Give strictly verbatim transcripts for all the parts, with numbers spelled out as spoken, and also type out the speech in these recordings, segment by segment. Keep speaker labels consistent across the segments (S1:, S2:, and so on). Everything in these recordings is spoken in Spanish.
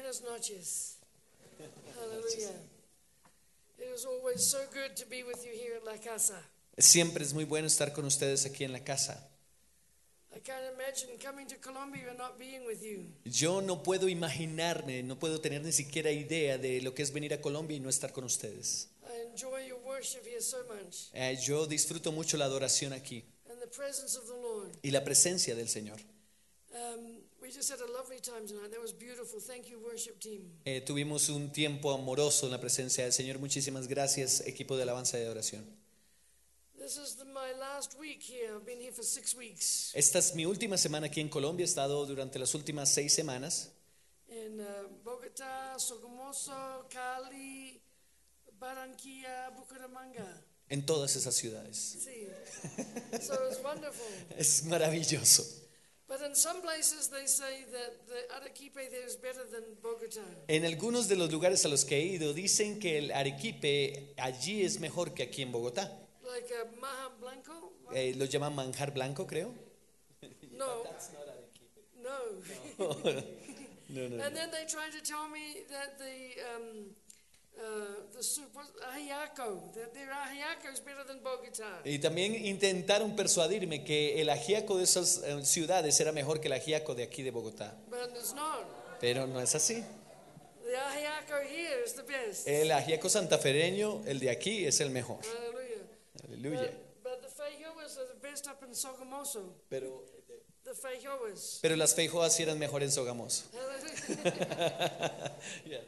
S1: Buenas noches. Hallelujah. It is always so good to be with you here at La Casa.
S2: Siempre es muy bueno estar con ustedes aquí en la casa.
S1: I can't imagine coming to Colombia and not being with you.
S2: Yo no puedo imaginarme, no puedo tener ni siquiera idea de lo que es venir a Colombia y no estar con ustedes.
S1: I enjoy your worship here so much.
S2: Eh, yo disfruto mucho la adoración aquí
S1: And the presence of the Lord.
S2: y la presencia del Señor.
S1: Um, we just had a lovely time tonight. That was beautiful. Thank you, worship team.
S2: Eh, tuvimos un tiempo amoroso en la presencia del Señor. Muchísimas gracias, equipo de alabanza y adoración.
S1: This is the, my last week here. I've been here for six weeks.
S2: Esta es mi última semana aquí en Colombia. He estado durante las últimas seis semanas
S1: In uh, Bogotá, Sogamoso, Cali, Barranquilla, Bucaramanga.
S2: en todas esas ciudades.
S1: See, so it's wonderful.
S2: Es maravilloso.
S1: But in some places they say that the Arequipe there is better than Bogotá.
S2: En algunos de los lugares a los que he ido dicen que el arequipe allí es mejor que aquí en Bogotá.
S1: Like a Maja Blanco?
S2: Eh, lo llaman manjar blanco, creo.
S1: No. No.
S2: No, no,
S1: And
S2: no.
S1: then they try to tell me that the um, uh, the soup, was- ajiaco, that their ajiaco is better than Bogotá.
S2: Y también intentaron persuadirme que el ajiaco de esas eh, ciudades era mejor que el ajiaco de aquí de Bogotá.
S1: But it's not.
S2: Pero no es así.
S1: The ajiaco here is the best.
S2: El ajiaco santafereño, el de aquí, es el mejor.
S1: Hallelujah.
S2: Aleluya.
S1: But, but the feijoas are the best up in Sogamoso.
S2: Pero,
S1: The feijoas.
S2: pero las feijoas sí eran mejor en Sogamoso.
S1: Hallelujah.
S2: Yeah.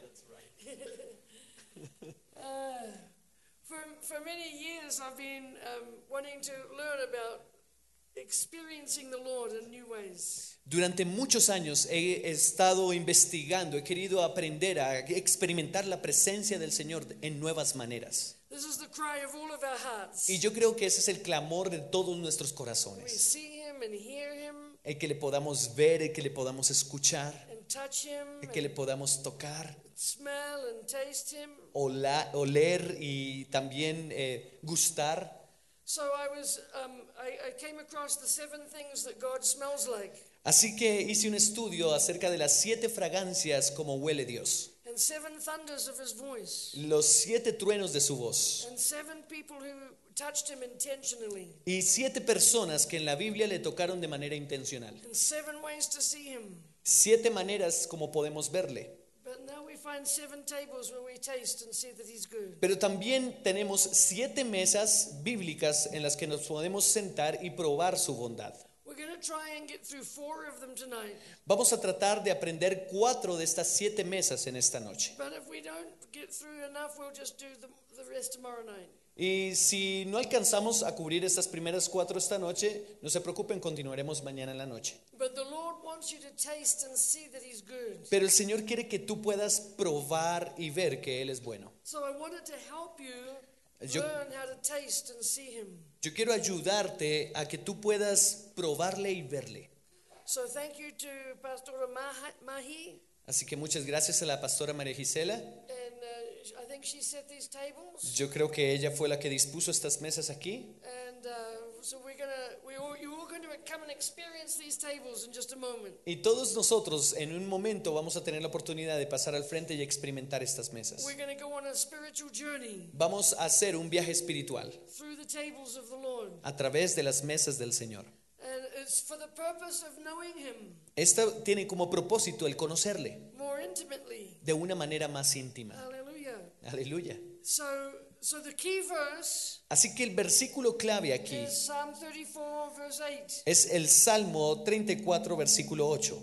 S1: Uh, for, for many years, I've been um, wanting to learn about experiencing the Lord in new ways.
S2: Durante muchos años he estado investigando, he querido aprender a experimentar la presencia del Señor en nuevas maneras.
S1: This is the cry of all of our hearts.
S2: Y yo creo que ese es el clamor de todos nuestros
S1: We
S2: corazones.
S1: see Him and hear Him
S2: El que le podamos ver, el que le podamos escuchar,
S1: and touch Him,
S2: el que le
S1: and
S2: podamos tocar,
S1: smell and taste Him.
S2: ola- oler y también eh, gustar.
S1: So I was, um, I, I came across the seven things that God smells like,
S2: Así que hice un estudio acerca de las siete fragancias como huele Dios,
S1: and seven thunders of His voice,
S2: los siete truenos de su voz
S1: and seven people who touched Him intentionally,
S2: y siete personas que en la Biblia le tocaron de manera intencional.
S1: and seven ways to see Him.
S2: Siete maneras como podemos verle.
S1: But now we find seven tables where we taste and see that He's good.
S2: Pero también tenemos siete mesas bíblicas en las que nos podemos sentar y probar su bondad.
S1: We're going to try and get through four of them tonight.
S2: Vamos a tratar de aprender cuatro de estas siete mesas en esta noche.
S1: But if we don't get through enough, we'll just do the, the rest tomorrow night.
S2: Y si no alcanzamos a cubrir estas primeras cuatro esta noche, no se preocupen, continuaremos mañana en la noche.
S1: But the Lord wants you to taste and see that He's good.
S2: Pero el Señor quiere que tú puedas probar y ver que Él es bueno.
S1: So I wanted to help you
S2: Yo-
S1: learn how to taste and see Him.
S2: Yo quiero ayudarte a que tú puedas probarle y verle.
S1: So thank you to Pastora Maha- Mahi,
S2: Así que muchas gracias a la pastora María Gisela.
S1: and uh, I think she set these tables.
S2: Yo creo que ella fue la que dispuso estas mesas aquí.
S1: And uh, so we're gonna, we all, you're all going to come and experience these tables in just a moment.
S2: Y todos nosotros en un momento vamos a tener la oportunidad de pasar al frente y experimentar estas mesas.
S1: We're going to go on a spiritual journey
S2: Vamos a hacer un viaje espiritual
S1: through the tables of the Lord.
S2: a través de las mesas del Señor.
S1: And it's for the purpose of knowing Him
S2: Esta tiene como propósito el conocerle
S1: more intimately.
S2: de una manera más íntima.
S1: Hallelujah.
S2: Aleluya.
S1: So, so the key verse
S2: Así que el versículo clave aquí
S1: is Psalm thirty-four, verse eight.
S2: es el Salmo treinta y cuatro, versículo ocho,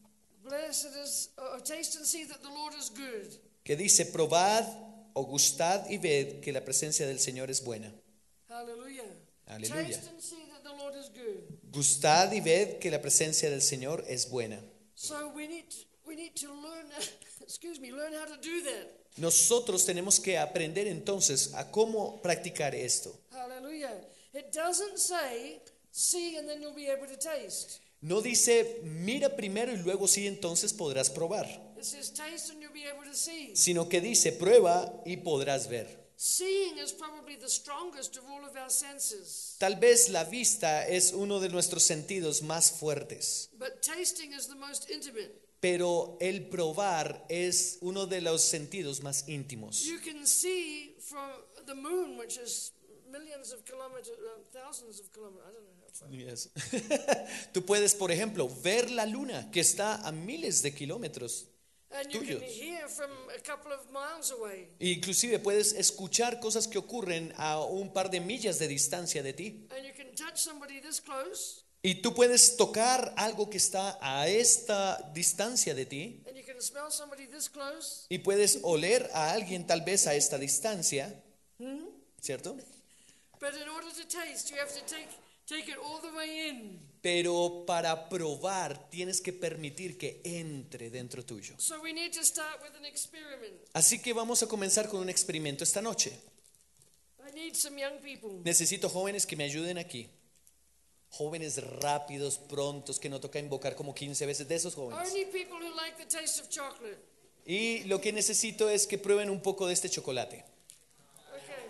S1: Blessed is, uh, taste and see that the Lord is good.
S2: que dice: probad o gustad y ved que la presencia del Señor es buena.
S1: Hallelujah.
S2: Aleluya.
S1: Taste and see that the Lord is good.
S2: Gustad y ved que la presencia del Señor es buena.
S1: So we need to, we need to learn, excuse me, learn how to do that.
S2: Nosotros tenemos que aprender entonces a cómo practicar esto.
S1: Hallelujah. It doesn't say see and then you'll be able to taste.
S2: No dice mira primero y luego sí entonces podrás probar,
S1: It says taste and you'll be able to see.
S2: sino que dice prueba y podrás ver.
S1: Seeing is probably the strongest of all of our senses.
S2: Tal vez la vista es uno de nuestros sentidos más fuertes,
S1: But tasting is the most intimate.
S2: pero el probar es uno de los sentidos más íntimos.
S1: You can see from the moon, which is millions of kilometers, uh, thousands of kilometers, I don't know how far.
S2: Yes. Tú puedes, por ejemplo, ver la luna que está a miles de kilómetros.
S1: And you
S2: tuyos.
S1: can hear from a couple of miles away.
S2: Inclusive puedes escuchar cosas que ocurren a un par de millas de distancia de ti.
S1: And you can touch somebody this close,
S2: Y tú puedes tocar algo que está a esta distancia de ti.
S1: and you can smell somebody this close.
S2: Y puedes oler a alguien tal vez a esta distancia, ¿cierto?
S1: But in order to taste, you have to take, take it all the way in.
S2: Pero para probar tienes que permitir que entre dentro tuyo.
S1: So we need to start with an experiment.
S2: Así que vamos a comenzar con un experimento esta noche.
S1: I need some young people.
S2: Necesito jóvenes que me ayuden aquí. Jóvenes rápidos, prontos, que no toca invocar como quince veces, de esos jóvenes.
S1: Only people who like the taste of chocolate.
S2: Y lo que necesito es que prueben un poco de este chocolate.
S1: Okay.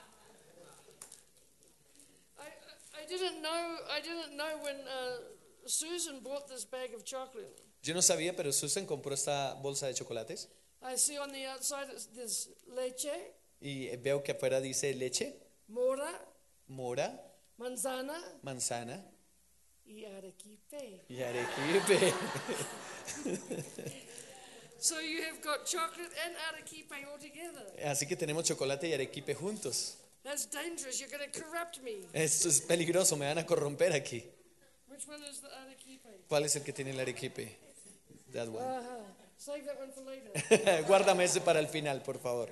S1: I, I didn't know. I didn't know when uh, Susan bought this bag of chocolate.
S2: Yo no sabía, pero Susan compró esta bolsa de chocolates
S1: I see on the outside it's, there's leche,
S2: y veo que afuera dice leche,
S1: mora,
S2: mora,
S1: manzana
S2: manzana
S1: y arequipe.
S2: y arequipe.
S1: So you have got chocolate and arequipe all together.
S2: Así que tenemos chocolate y arequipe juntos.
S1: That's dangerous. You're going to corrupt me.
S2: Esto es peligroso, me van a corromper aquí.
S1: Which one is the arequipe?
S2: ¿Cuál es el que tiene el arequipe? That one.
S1: Uh-huh. Save that one for later.
S2: Guárdame ese para el final, por favor.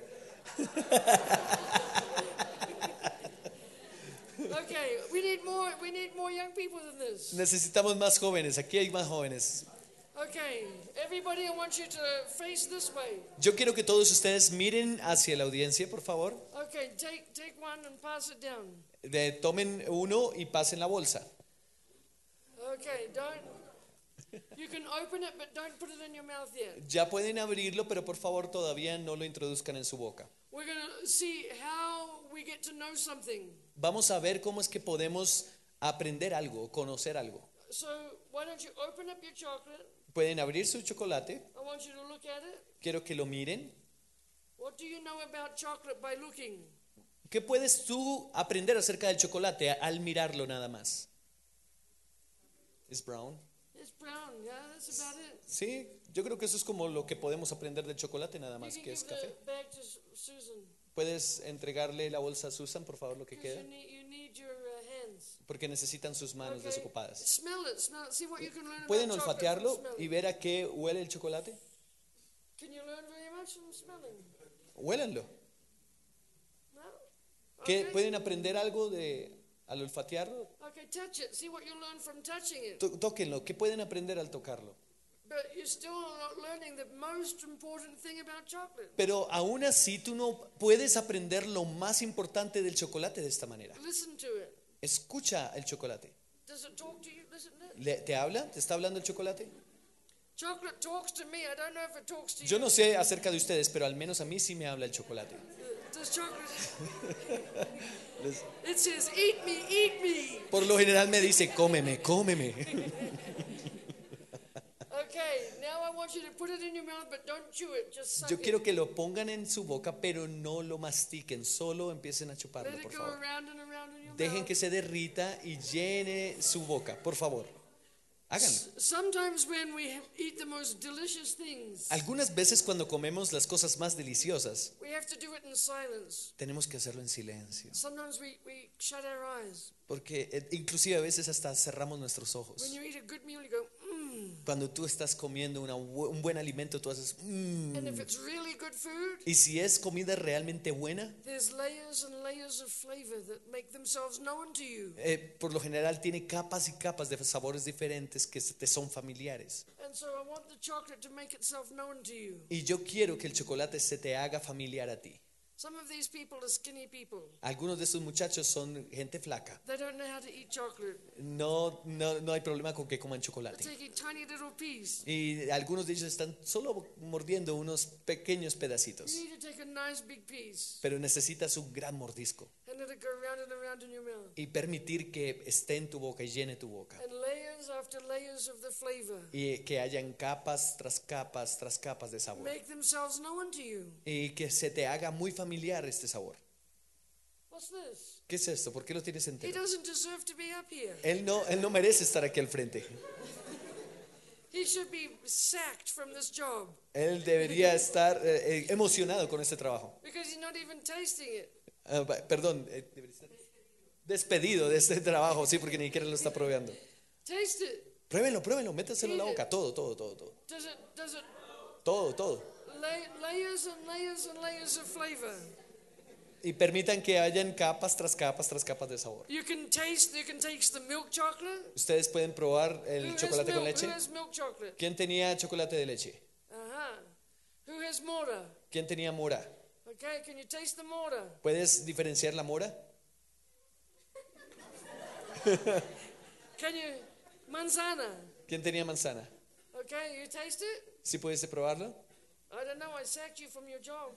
S1: Okay, we need more. We need more young people than this.
S2: Necesitamos más jóvenes, aquí hay más jóvenes.
S1: Okay, everybody, I want you to face this way.
S2: Yo quiero que todos ustedes miren hacia la audiencia, por favor.
S1: Okay, take take one and pass it down.
S2: De, tomen uno y pasen la bolsa.
S1: Okay, don't. You can open it, but don't put it in your mouth yet.
S2: Ya pueden abrirlo, pero por favor todavía no lo introduzcan en su boca.
S1: We're going to see how we get to know something.
S2: Vamos a ver cómo es que podemos aprender algo, conocer algo.
S1: So why don't you open up your chocolate?
S2: Pueden abrir su chocolate.
S1: I want you to look at it.
S2: Quiero que lo miren.
S1: What do you know about chocolate by looking?
S2: ¿Qué puedes tú aprender acerca del chocolate al mirarlo nada más? ¿Es brown?
S1: It's brown, yeah, that's about it.
S2: Sí, yo creo que eso es como lo que podemos aprender del chocolate nada
S1: You
S2: más,
S1: can
S2: que es
S1: give
S2: café.
S1: the bag to Su- Susan.
S2: ¿Puedes entregarle la bolsa a Susan, por favor, lo que
S1: Because
S2: queda?
S1: you need, you need your uh, hands.
S2: Porque necesitan sus manos
S1: Okay.
S2: desocupadas.
S1: Smell it, smell it. See what you can learn
S2: ¿Pueden
S1: about chocolate
S2: olfatearlo
S1: from smelling.
S2: y ver a qué huele el chocolate?
S1: Can you learn very much from smelling?
S2: Huélanlo.
S1: No?
S2: ¿Qué,
S1: Okay.
S2: ¿Pueden aprender algo de al olfatearlo?
S1: Okay, touch it. See what you learn from touching it.
S2: Tó- Tóquenlo. ¿Qué pueden aprender al tocarlo?
S1: But you're still not learning the most important thing about chocolate.
S2: Pero aún así tú no puedes aprender lo más importante del chocolate de esta manera.
S1: Listen to it.
S2: Escucha el chocolate.
S1: Does it talk to you? Listen to it.
S2: Le- ¿Te habla? ¿Te está hablando el chocolate?
S1: Chocolate talks to me. I don't know if it talks to
S2: Yo
S1: you.
S2: no sé acerca de ustedes, pero al menos a mí sí me habla el chocolate.
S1: Does chocolate?
S2: Les-
S1: It says, "Eat me, eat me."
S2: Por lo general me dice, cómeme, cómeme.
S1: Okay, now I want you to put it in your mouth, but don't chew it. Just suck
S2: Yo
S1: it.
S2: quiero que lo pongan en su boca, pero no lo mastiquen, solo empiecen a
S1: Let
S2: chuparlo,
S1: it
S2: por
S1: go
S2: favor.
S1: around and around in your
S2: Dejen
S1: mouth.
S2: que se derrita y llene su boca, por favor. Háganlo.
S1: S- Sometimes when we have- eat the most delicious things,
S2: Algunas veces cuando comemos las cosas más deliciosas,
S1: we have to do it in silence.
S2: tenemos que hacerlo en silencio,
S1: Sometimes we, we shut our eyes.
S2: porque eh, inclusive a veces hasta cerramos nuestros ojos.
S1: When you eat a good meal, you go, mmm.
S2: Cuando tú estás comiendo una bu- un buen alimento, tú haces mmm.
S1: And if it's really good food,
S2: Y si es comida realmente buena,
S1: there's layers and layers of flavor that make themselves known to you.
S2: eh, por lo general tiene capas y capas de sabores diferentes que se- te son familiares.
S1: And so I want the chocolate to make itself known to you.
S2: Y yo quiero que el chocolate se te haga familiar a ti.
S1: Some of these people are skinny people.
S2: Algunos de estos muchachos son gente flaca.
S1: They don't know how to eat chocolate.
S2: No, no, no hay problema con que coman
S1: They're
S2: chocolate.
S1: taking tiny little piece.
S2: Y algunos de ellos están solo mordiendo unos pequeños pedacitos.
S1: You need to take a nice big piece
S2: Pero necesitas un gran mordisco
S1: and let it go around and around in your mouth.
S2: y permitir que esté en tu boca y llene tu boca.
S1: And layers layers after layers of the flavor.
S2: y que hayan capas tras capas tras capas de sabor.
S1: Make themselves known to you.
S2: Y que se te haga muy familiar este sabor.
S1: What's this?
S2: ¿Qué es esto? ¿Por qué lo tienes
S1: He
S2: entero?
S1: doesn't deserve to be up here.
S2: Él no, él no merece estar aquí al frente.
S1: He should be sacked from this job
S2: Él debería estar eh, eh, emocionado con este trabajo.
S1: because he's not even tasting it.
S2: Ah, pa- perdón, eh, debería estar despedido de este trabajo, sí, porque ni siquiera lo está probando.
S1: Taste it.
S2: Pruébenlo, pruébenlo, métaselo en la boca, todo, todo, todo, todo,
S1: Does it? Does it?
S2: todo, todo.
S1: Lay, layers and layers and layers of flavor.
S2: Y permitan que hayan capas tras capas tras capas de sabor.
S1: You can taste. You can taste the milk chocolate.
S2: Ustedes pueden probar
S1: Who
S2: el
S1: has
S2: chocolate con
S1: milk?
S2: leche.
S1: Who has milk chocolate?
S2: ¿Quién tenía chocolate de leche?
S1: Uh-huh. Who has mora?
S2: ¿Quién tenía mora?
S1: Okay, can you taste the mora?
S2: ¿Puedes diferenciar la mora?
S1: Can you manzana?
S2: ¿Quién tenía manzana?
S1: Okay, you taste it?
S2: ¿Sí pudiste probarlo?
S1: I don't know. I sacked you from your job.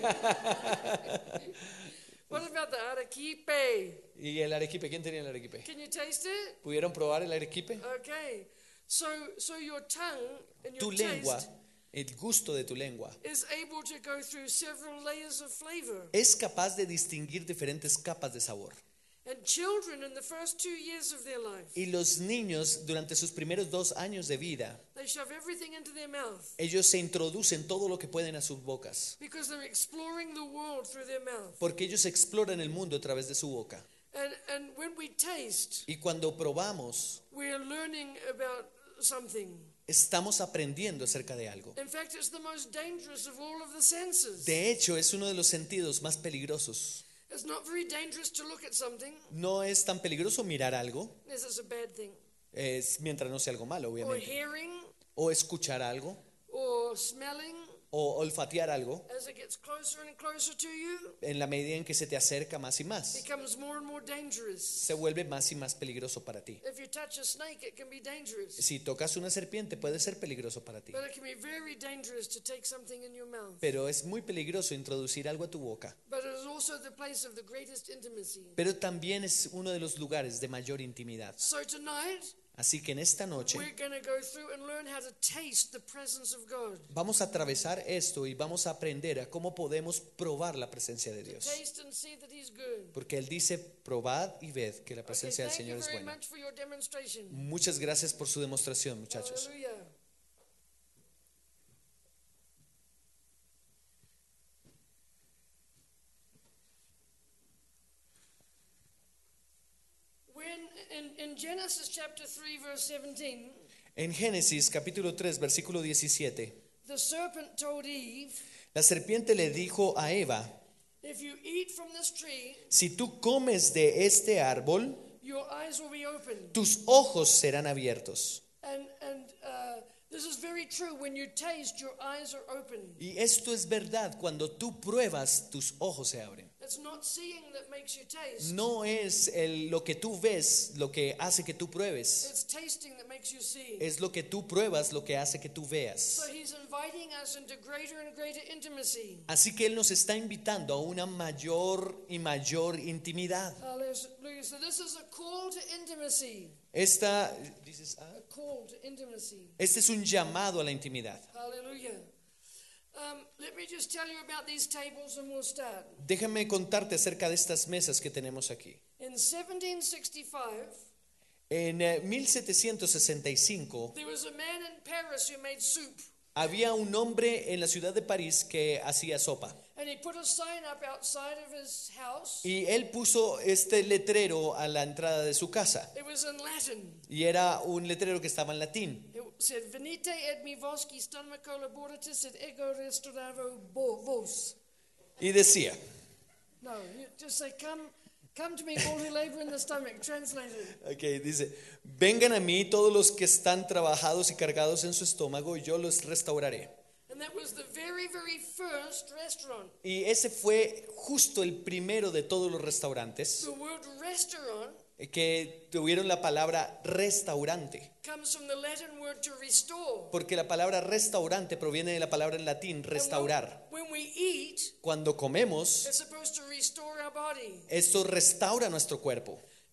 S1: What about the arequipe?
S2: ¿Y el arequipe? ¿Quién tenía el arequipe?
S1: Can you taste it?
S2: ¿Pudieron probar el arequipe?
S1: Okay. So, so your tongue and
S2: Tu
S1: your
S2: lengua,
S1: taste
S2: el gusto de tu lengua,
S1: is able to go through several layers of flavor.
S2: es capaz de distinguir diferentes capas de sabor.
S1: And children in the first two years of their life,
S2: Y los niños, durante sus primeros dos años de vida,
S1: they shove everything into their mouth
S2: ellos se introducen todo lo que pueden a sus bocas,
S1: because they're exploring the world through their mouth.
S2: porque ellos exploran el mundo a través de su boca.
S1: And, and when we taste,
S2: Y cuando probamos,
S1: we are learning about something.
S2: estamos aprendiendo acerca de algo.
S1: In fact, it's the most dangerous of all of the senses.
S2: De hecho, es uno de los sentidos más peligrosos.
S1: It's not very dangerous to look at something
S2: No es tan peligroso mirar algo,
S1: unless it's a bad thing,
S2: es, mientras no sea algo malo,
S1: or
S2: obviamente.
S1: hearing,
S2: O escuchar algo,
S1: or smelling.
S2: o olfatear algo,
S1: As it gets closer and closer to you,
S2: en la medida en que se te acerca más y más.
S1: becomes more and more dangerous.
S2: Se vuelve más y más peligroso para ti.
S1: If you touch a snake, it can be dangerous.
S2: Si tocas una serpiente puede ser peligroso para ti,
S1: But it can be very dangerous to take something in your mouth.
S2: pero es muy peligroso introducir algo a tu boca.
S1: But it is also the place of the greatest intimacy.
S2: Pero también es uno de los lugares de mayor intimidad.
S1: So tonight,
S2: Así que en esta noche
S1: we're going to go through and learn how to taste the presence of God.
S2: vamos a atravesar esto y vamos a aprender a cómo podemos probar la presencia de Dios.
S1: Taste and see that He's good.
S2: Porque Él dice, probad y ved que la
S1: Okay,
S2: presencia del
S1: thank you
S2: Señor es
S1: very
S2: buena.
S1: much for your demonstration.
S2: Muchas gracias por su demostración, muchachos.
S1: Hallelujah. When in, in Genesis chapter three verse seventeen,
S2: En Génesis capítulo tres, versículo diecisiete,
S1: the serpent told Eve,
S2: la serpiente le dijo a Eva,
S1: if you eat from this tree,
S2: si tú comes de este árbol,
S1: your eyes will be opened.
S2: tus ojos serán abiertos.
S1: And and uh, this is very true. When you taste, your eyes are open.
S2: Y esto es verdad, cuando tú pruebas, tus ojos se abren.
S1: It's not seeing that makes you taste.
S2: No es el- lo que tú ves lo que hace que tú pruebes,
S1: It's tasting that makes you see.
S2: es lo que tú pruebas lo que hace que tú
S1: So
S2: veas.
S1: He's inviting us into greater and greater intimacy.
S2: Así que Él nos está invitando a una mayor y mayor intimidad.
S1: Hallelujah. So this is a call to intimacy.
S2: Esta, dices, ah,
S1: A call to intimacy.
S2: este es un llamado a la intimidad.
S1: Hallelujah. Um, let me just tell you about these tables and we'll start.
S2: Déjame contarte acerca de estas mesas que tenemos aquí.
S1: In seventeen sixty-five,
S2: En eh, mil setecientos sesenta y cinco
S1: there was a man in Paris who made soup.
S2: había un hombre en la ciudad de París que hacía sopa.
S1: And he put a sign up outside of his house.
S2: Y él puso este letrero a la entrada de su casa.
S1: It was in Latin.
S2: Y era un letrero que estaba en latín.
S1: It said, Venite et mi voski stomaco laboratis et ego restauravo bo- vos.
S2: Y decía,
S1: No, you just say, come, come to me, all who labor in the stomach. Translated.
S2: ok, dice, vengan a mí todos los que están trabajados y cargados en su estómago y yo los restauraré.
S1: And that was the very, very first restaurant.
S2: Y ese fue justo el primero de todos los restaurantes
S1: The word restaurant
S2: que tuvieron la palabra restaurante.
S1: comes from the Latin word to restore.
S2: Porque la palabra restaurante proviene de la palabra en latín restaurar.
S1: And when, when we eat,
S2: Cuando comemos,
S1: it's supposed to restore our body.
S2: esto restaura nuestro cuerpo.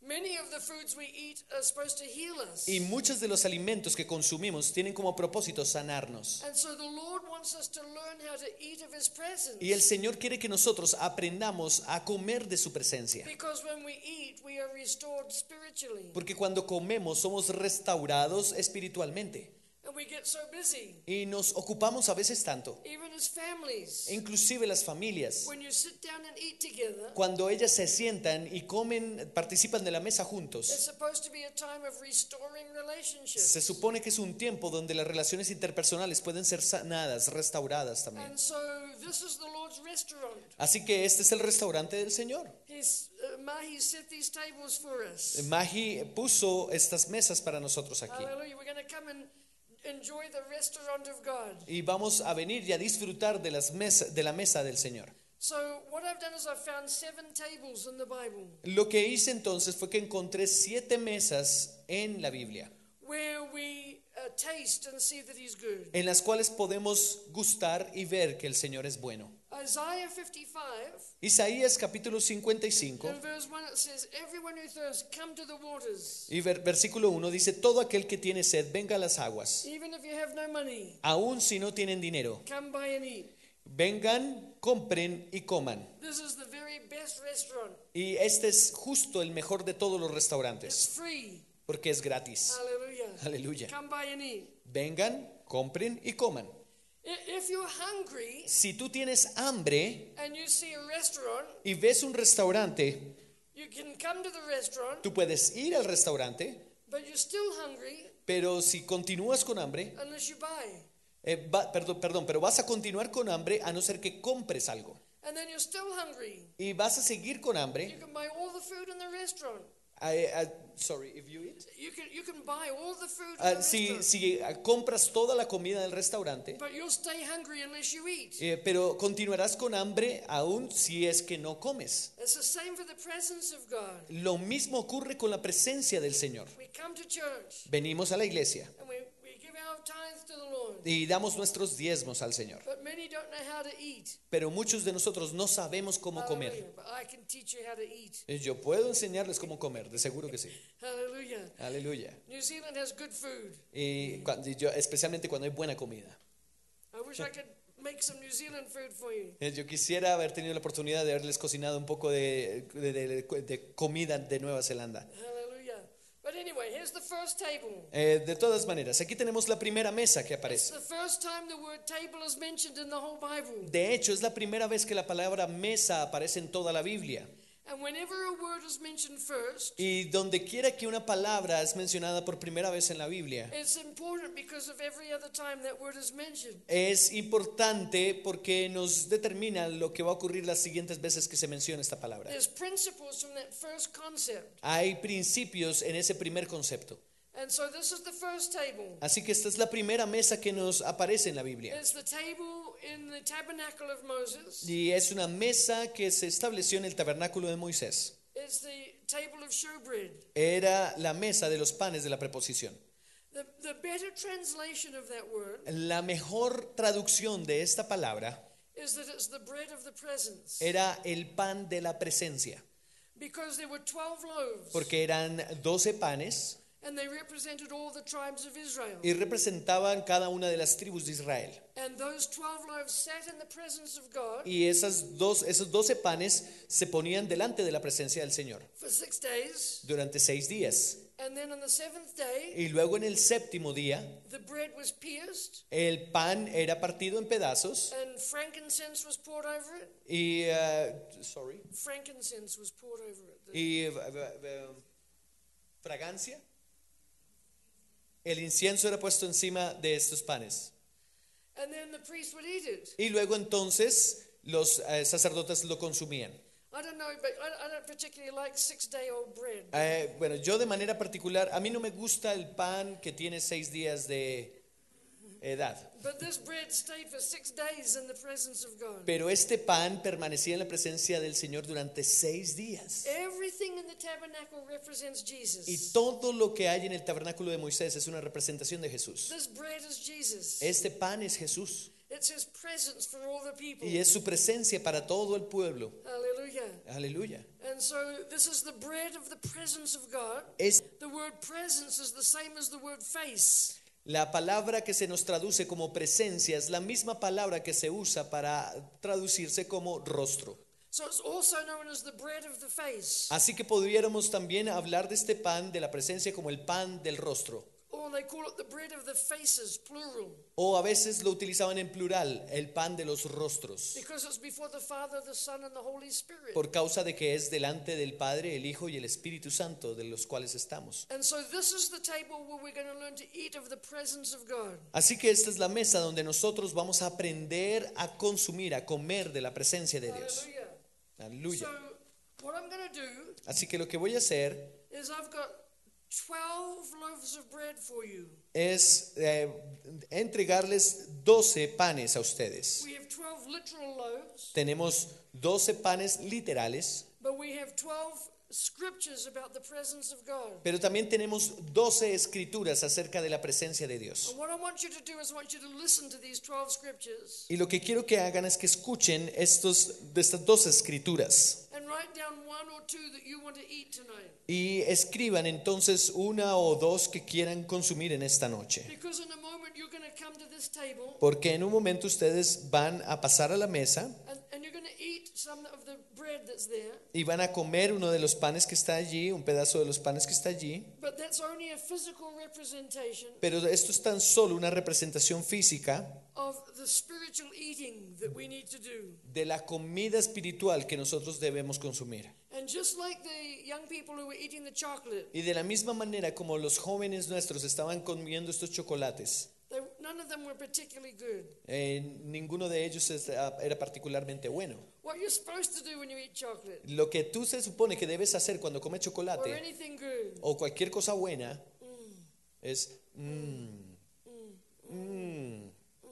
S1: Many of the foods we eat are supposed to heal us.
S2: Y muchos de los alimentos que consumimos tienen como propósito sanarnos.
S1: And so the Lord wants us to learn how to eat of His presence.
S2: Y el Señor quiere que nosotros aprendamos a comer de su presencia.
S1: Because when we eat, we are restored spiritually.
S2: Porque cuando comemos somos restaurados espiritualmente.
S1: And we get so busy.
S2: Y nos ocupamos a veces tanto.
S1: Even as families.
S2: E inclusive las familias.
S1: When you sit down and eat together,
S2: Cuando ellas se sientan y comen, participan de la mesa
S1: it's
S2: juntos.
S1: supposed to be a time of restoring relationships.
S2: Se supone que es un tiempo donde las relaciones interpersonales pueden ser sanadas, restauradas también.
S1: And so this is the Lord's restaurant.
S2: Así que este es el restaurante del Señor.
S1: He's, uh, Mahi set these tables for us.
S2: Magi puso estas mesas para nosotros aquí.
S1: Hallelujah. We're going to come and enjoy the restaurant of God.
S2: Y vamos a venir y a disfrutar de, las mesas, de la mesa del Señor.
S1: So what I've done is I've found seven tables in the Bible
S2: Lo que hice entonces fue que encontré siete mesas en la Biblia,
S1: where we uh, taste and see that He's good.
S2: en las cuales podemos gustar y ver que el Señor es bueno.
S1: Isaiah fifty-five,
S2: Isaías capítulo cincuenta y cinco
S1: in verse one it says, everyone who thirsts, come to the waters.
S2: y ver- versículo uno dice: todo aquel que tiene sed, venga a las aguas,
S1: Even if you have no money,
S2: aun si no tienen dinero,
S1: come buy and eat.
S2: vengan, compren y coman.
S1: This is the very best restaurant.
S2: Y este es justo el mejor de todos los
S1: It's
S2: restaurantes,
S1: free.
S2: porque es gratis.
S1: Hallelujah.
S2: Aleluya.
S1: Come buy and eat.
S2: Vengan, compren y coman.
S1: I- If you're hungry
S2: Si tú tienes hambre
S1: and you see a restaurant,
S2: y ves un restaurante,
S1: you can come to the restaurant,
S2: tú puedes ir al restaurante,
S1: but you're still hungry
S2: pero si continúas con hambre,
S1: unless you buy.
S2: eh, va- perdón, perdón, pero vas a continuar con hambre a no ser que compres algo.
S1: And then you're still hungry.
S2: Y vas a seguir con
S1: You
S2: hambre.
S1: can buy all the food in the restaurant.
S2: I- I- sorry, if you eat.
S1: You can you can buy all the food in
S2: Ah,
S1: the
S2: si,
S1: restaurant.
S2: si ah, compras toda la comida del restaurante,
S1: But you'll stay hungry unless you eat.
S2: eh, pero continuarás con hambre aún si es que no comes.
S1: It's the same for the presence of God.
S2: Lo mismo ocurre con la presencia del Señor.
S1: We come to church
S2: Venimos a la iglesia
S1: and we, we give our tithes to the Lord.
S2: y damos nuestros diezmos al Señor.
S1: But many don't know how to eat.
S2: Pero muchos de nosotros no sabemos cómo comer.
S1: Hallelujah. But I can teach you how to eat.
S2: Eh, Yo puedo enseñarles cómo comer, de seguro que sí.
S1: Hallelujah.
S2: Aleluya.
S1: New Zealand has good food.
S2: Y cuando, yo, especialmente cuando hay buena comida.
S1: I wish I could make some New Zealand food for you.
S2: Eh, Yo quisiera haber tenido la oportunidad de haberles cocinado un poco de, de- de- de comida de Nueva Zelanda.
S1: Hallelujah. But anyway, here's the first table.
S2: Eh, de todas maneras, aquí tenemos la primera mesa que
S1: It's
S2: aparece.
S1: the first time the word table is mentioned in the whole Bible.
S2: De hecho, es la primera vez que la palabra mesa aparece en toda la Biblia.
S1: And whenever a word is mentioned first,
S2: Y donde quiera que una palabra es mencionada por primera vez en la Biblia,
S1: it's important because of every other time that word is mentioned.
S2: es importante porque nos determina lo que va a ocurrir las siguientes veces que se menciona esta palabra.
S1: There's principles from that first concept.
S2: Hay principios en ese primer concepto.
S1: And so this is the first table.
S2: Así que esta es la primera mesa que nos aparece en la Biblia.
S1: It's the table in the tabernacle of Moses.
S2: Y es una mesa que se estableció en el tabernáculo de Moisés.
S1: It's the table of showbread.
S2: Era la mesa de los panes de la preposición.
S1: The, the better translation of that word
S2: La mejor traducción de esta palabra
S1: is that it's the bread of the presence.
S2: era el pan de la presencia,
S1: Because there were twelve loaves.
S2: porque eran doce panes
S1: And they represented all the tribes of Israel.
S2: y representaban cada una de las tribus de Israel.
S1: And those twelve loaves sat in the presence of God
S2: Y esas dos, esos doce panes se ponían delante de la presencia del Señor
S1: for six days.
S2: durante seis días.
S1: And then on the seventh day,
S2: Y luego en el séptimo día,
S1: the bread was pierced
S2: el pan era partido en pedazos
S1: and frankincense was poured over it.
S2: y, uh, sorry,
S1: Frankincense was poured over it. The-
S2: y uh, uh, uh, fragancia. El incienso era puesto encima de estos panes.
S1: And then the priest would eat it.
S2: Y luego entonces los eh, sacerdotes lo consumían.
S1: I don't know, but I, I don't particularly like six-day-old bread.
S2: Eh, bueno, yo de manera particular, a mí no me gusta el pan que tiene seis días de edad.
S1: But this bread stayed for six days in the presence of God.
S2: Pero este pan permanecía en la presencia del Señor durante seis días.
S1: Everything in the tabernacle represents
S2: Y
S1: Jesus.
S2: todo lo que hay en el tabernáculo de Moisés es una representación de Jesús.
S1: This bread is Jesus.
S2: Este pan es Jesús.
S1: It's his presence for all the people.
S2: Y es su presencia para todo el pueblo.
S1: Hallelujah.
S2: Aleluya.
S1: And so this is the bread of the presence of God.
S2: Es
S1: The word presence is the same as the word face.
S2: la palabra que se nos traduce como presencia, es la misma palabra que se usa para traducirse como rostro.
S1: So it's also known as the bread of the face.
S2: Así que pudiéramos también hablar de este pan de la presencia como el pan del rostro.
S1: Or they call it the bread of the faces, plural.
S2: O a veces lo utilizaban en plural, el pan de los rostros,
S1: Because it's before the Father, the Son, and the Holy Spirit.
S2: por causa de que es delante del Padre, el Hijo y el Espíritu Santo, de los cuales estamos.
S1: And so this is the table where we're going to learn to eat of the presence of God.
S2: Así que esta es la mesa donde nosotros vamos a aprender a consumir, a comer de la presencia de Dios.
S1: Hallelujah.
S2: Aleluya.
S1: So what I'm going to do
S2: Así que lo que voy a hacer
S1: is I've got twelve loaves of bread for you.
S2: es eh, entregarles doce panes a ustedes.
S1: We have twelve literal loaves,
S2: Tenemos doce panes literales,
S1: but we have twelve scriptures about the presence of God.
S2: pero también tenemos doce escrituras acerca de la presencia de Dios.
S1: And what I want you to do is I want you to listen to these twelve scriptures
S2: Y lo que quiero que hagan es que escuchen estos, de estas doce escrituras
S1: and write down one or two that you want to eat tonight.
S2: y escriban entonces una o dos que quieran consumir en esta noche.
S1: Because in a moment you're going to come to this table
S2: Porque en un momento ustedes van a pasar a la mesa
S1: and, and you're going to eat some of the bread that's there.
S2: y van a comer uno de los panes que está allí, un pedazo de los panes que está allí.
S1: But that's only a physical representation
S2: Pero esto es tan solo una representación física
S1: of the spiritual eating that we need to do.
S2: de la comida espiritual que nosotros debemos consumir.
S1: And just like the young people who were eating the chocolate,
S2: Y de la misma manera como los jóvenes nuestros estaban comiendo estos chocolates,
S1: they, none of them were particularly good.
S2: eh, ninguno de ellos es- era particularmente bueno.
S1: What you're supposed to do when you eat chocolate
S2: Lo que tú se supone que debes hacer cuando comes
S1: or
S2: chocolate
S1: anything good,
S2: o cualquier cosa buena es mm, mm,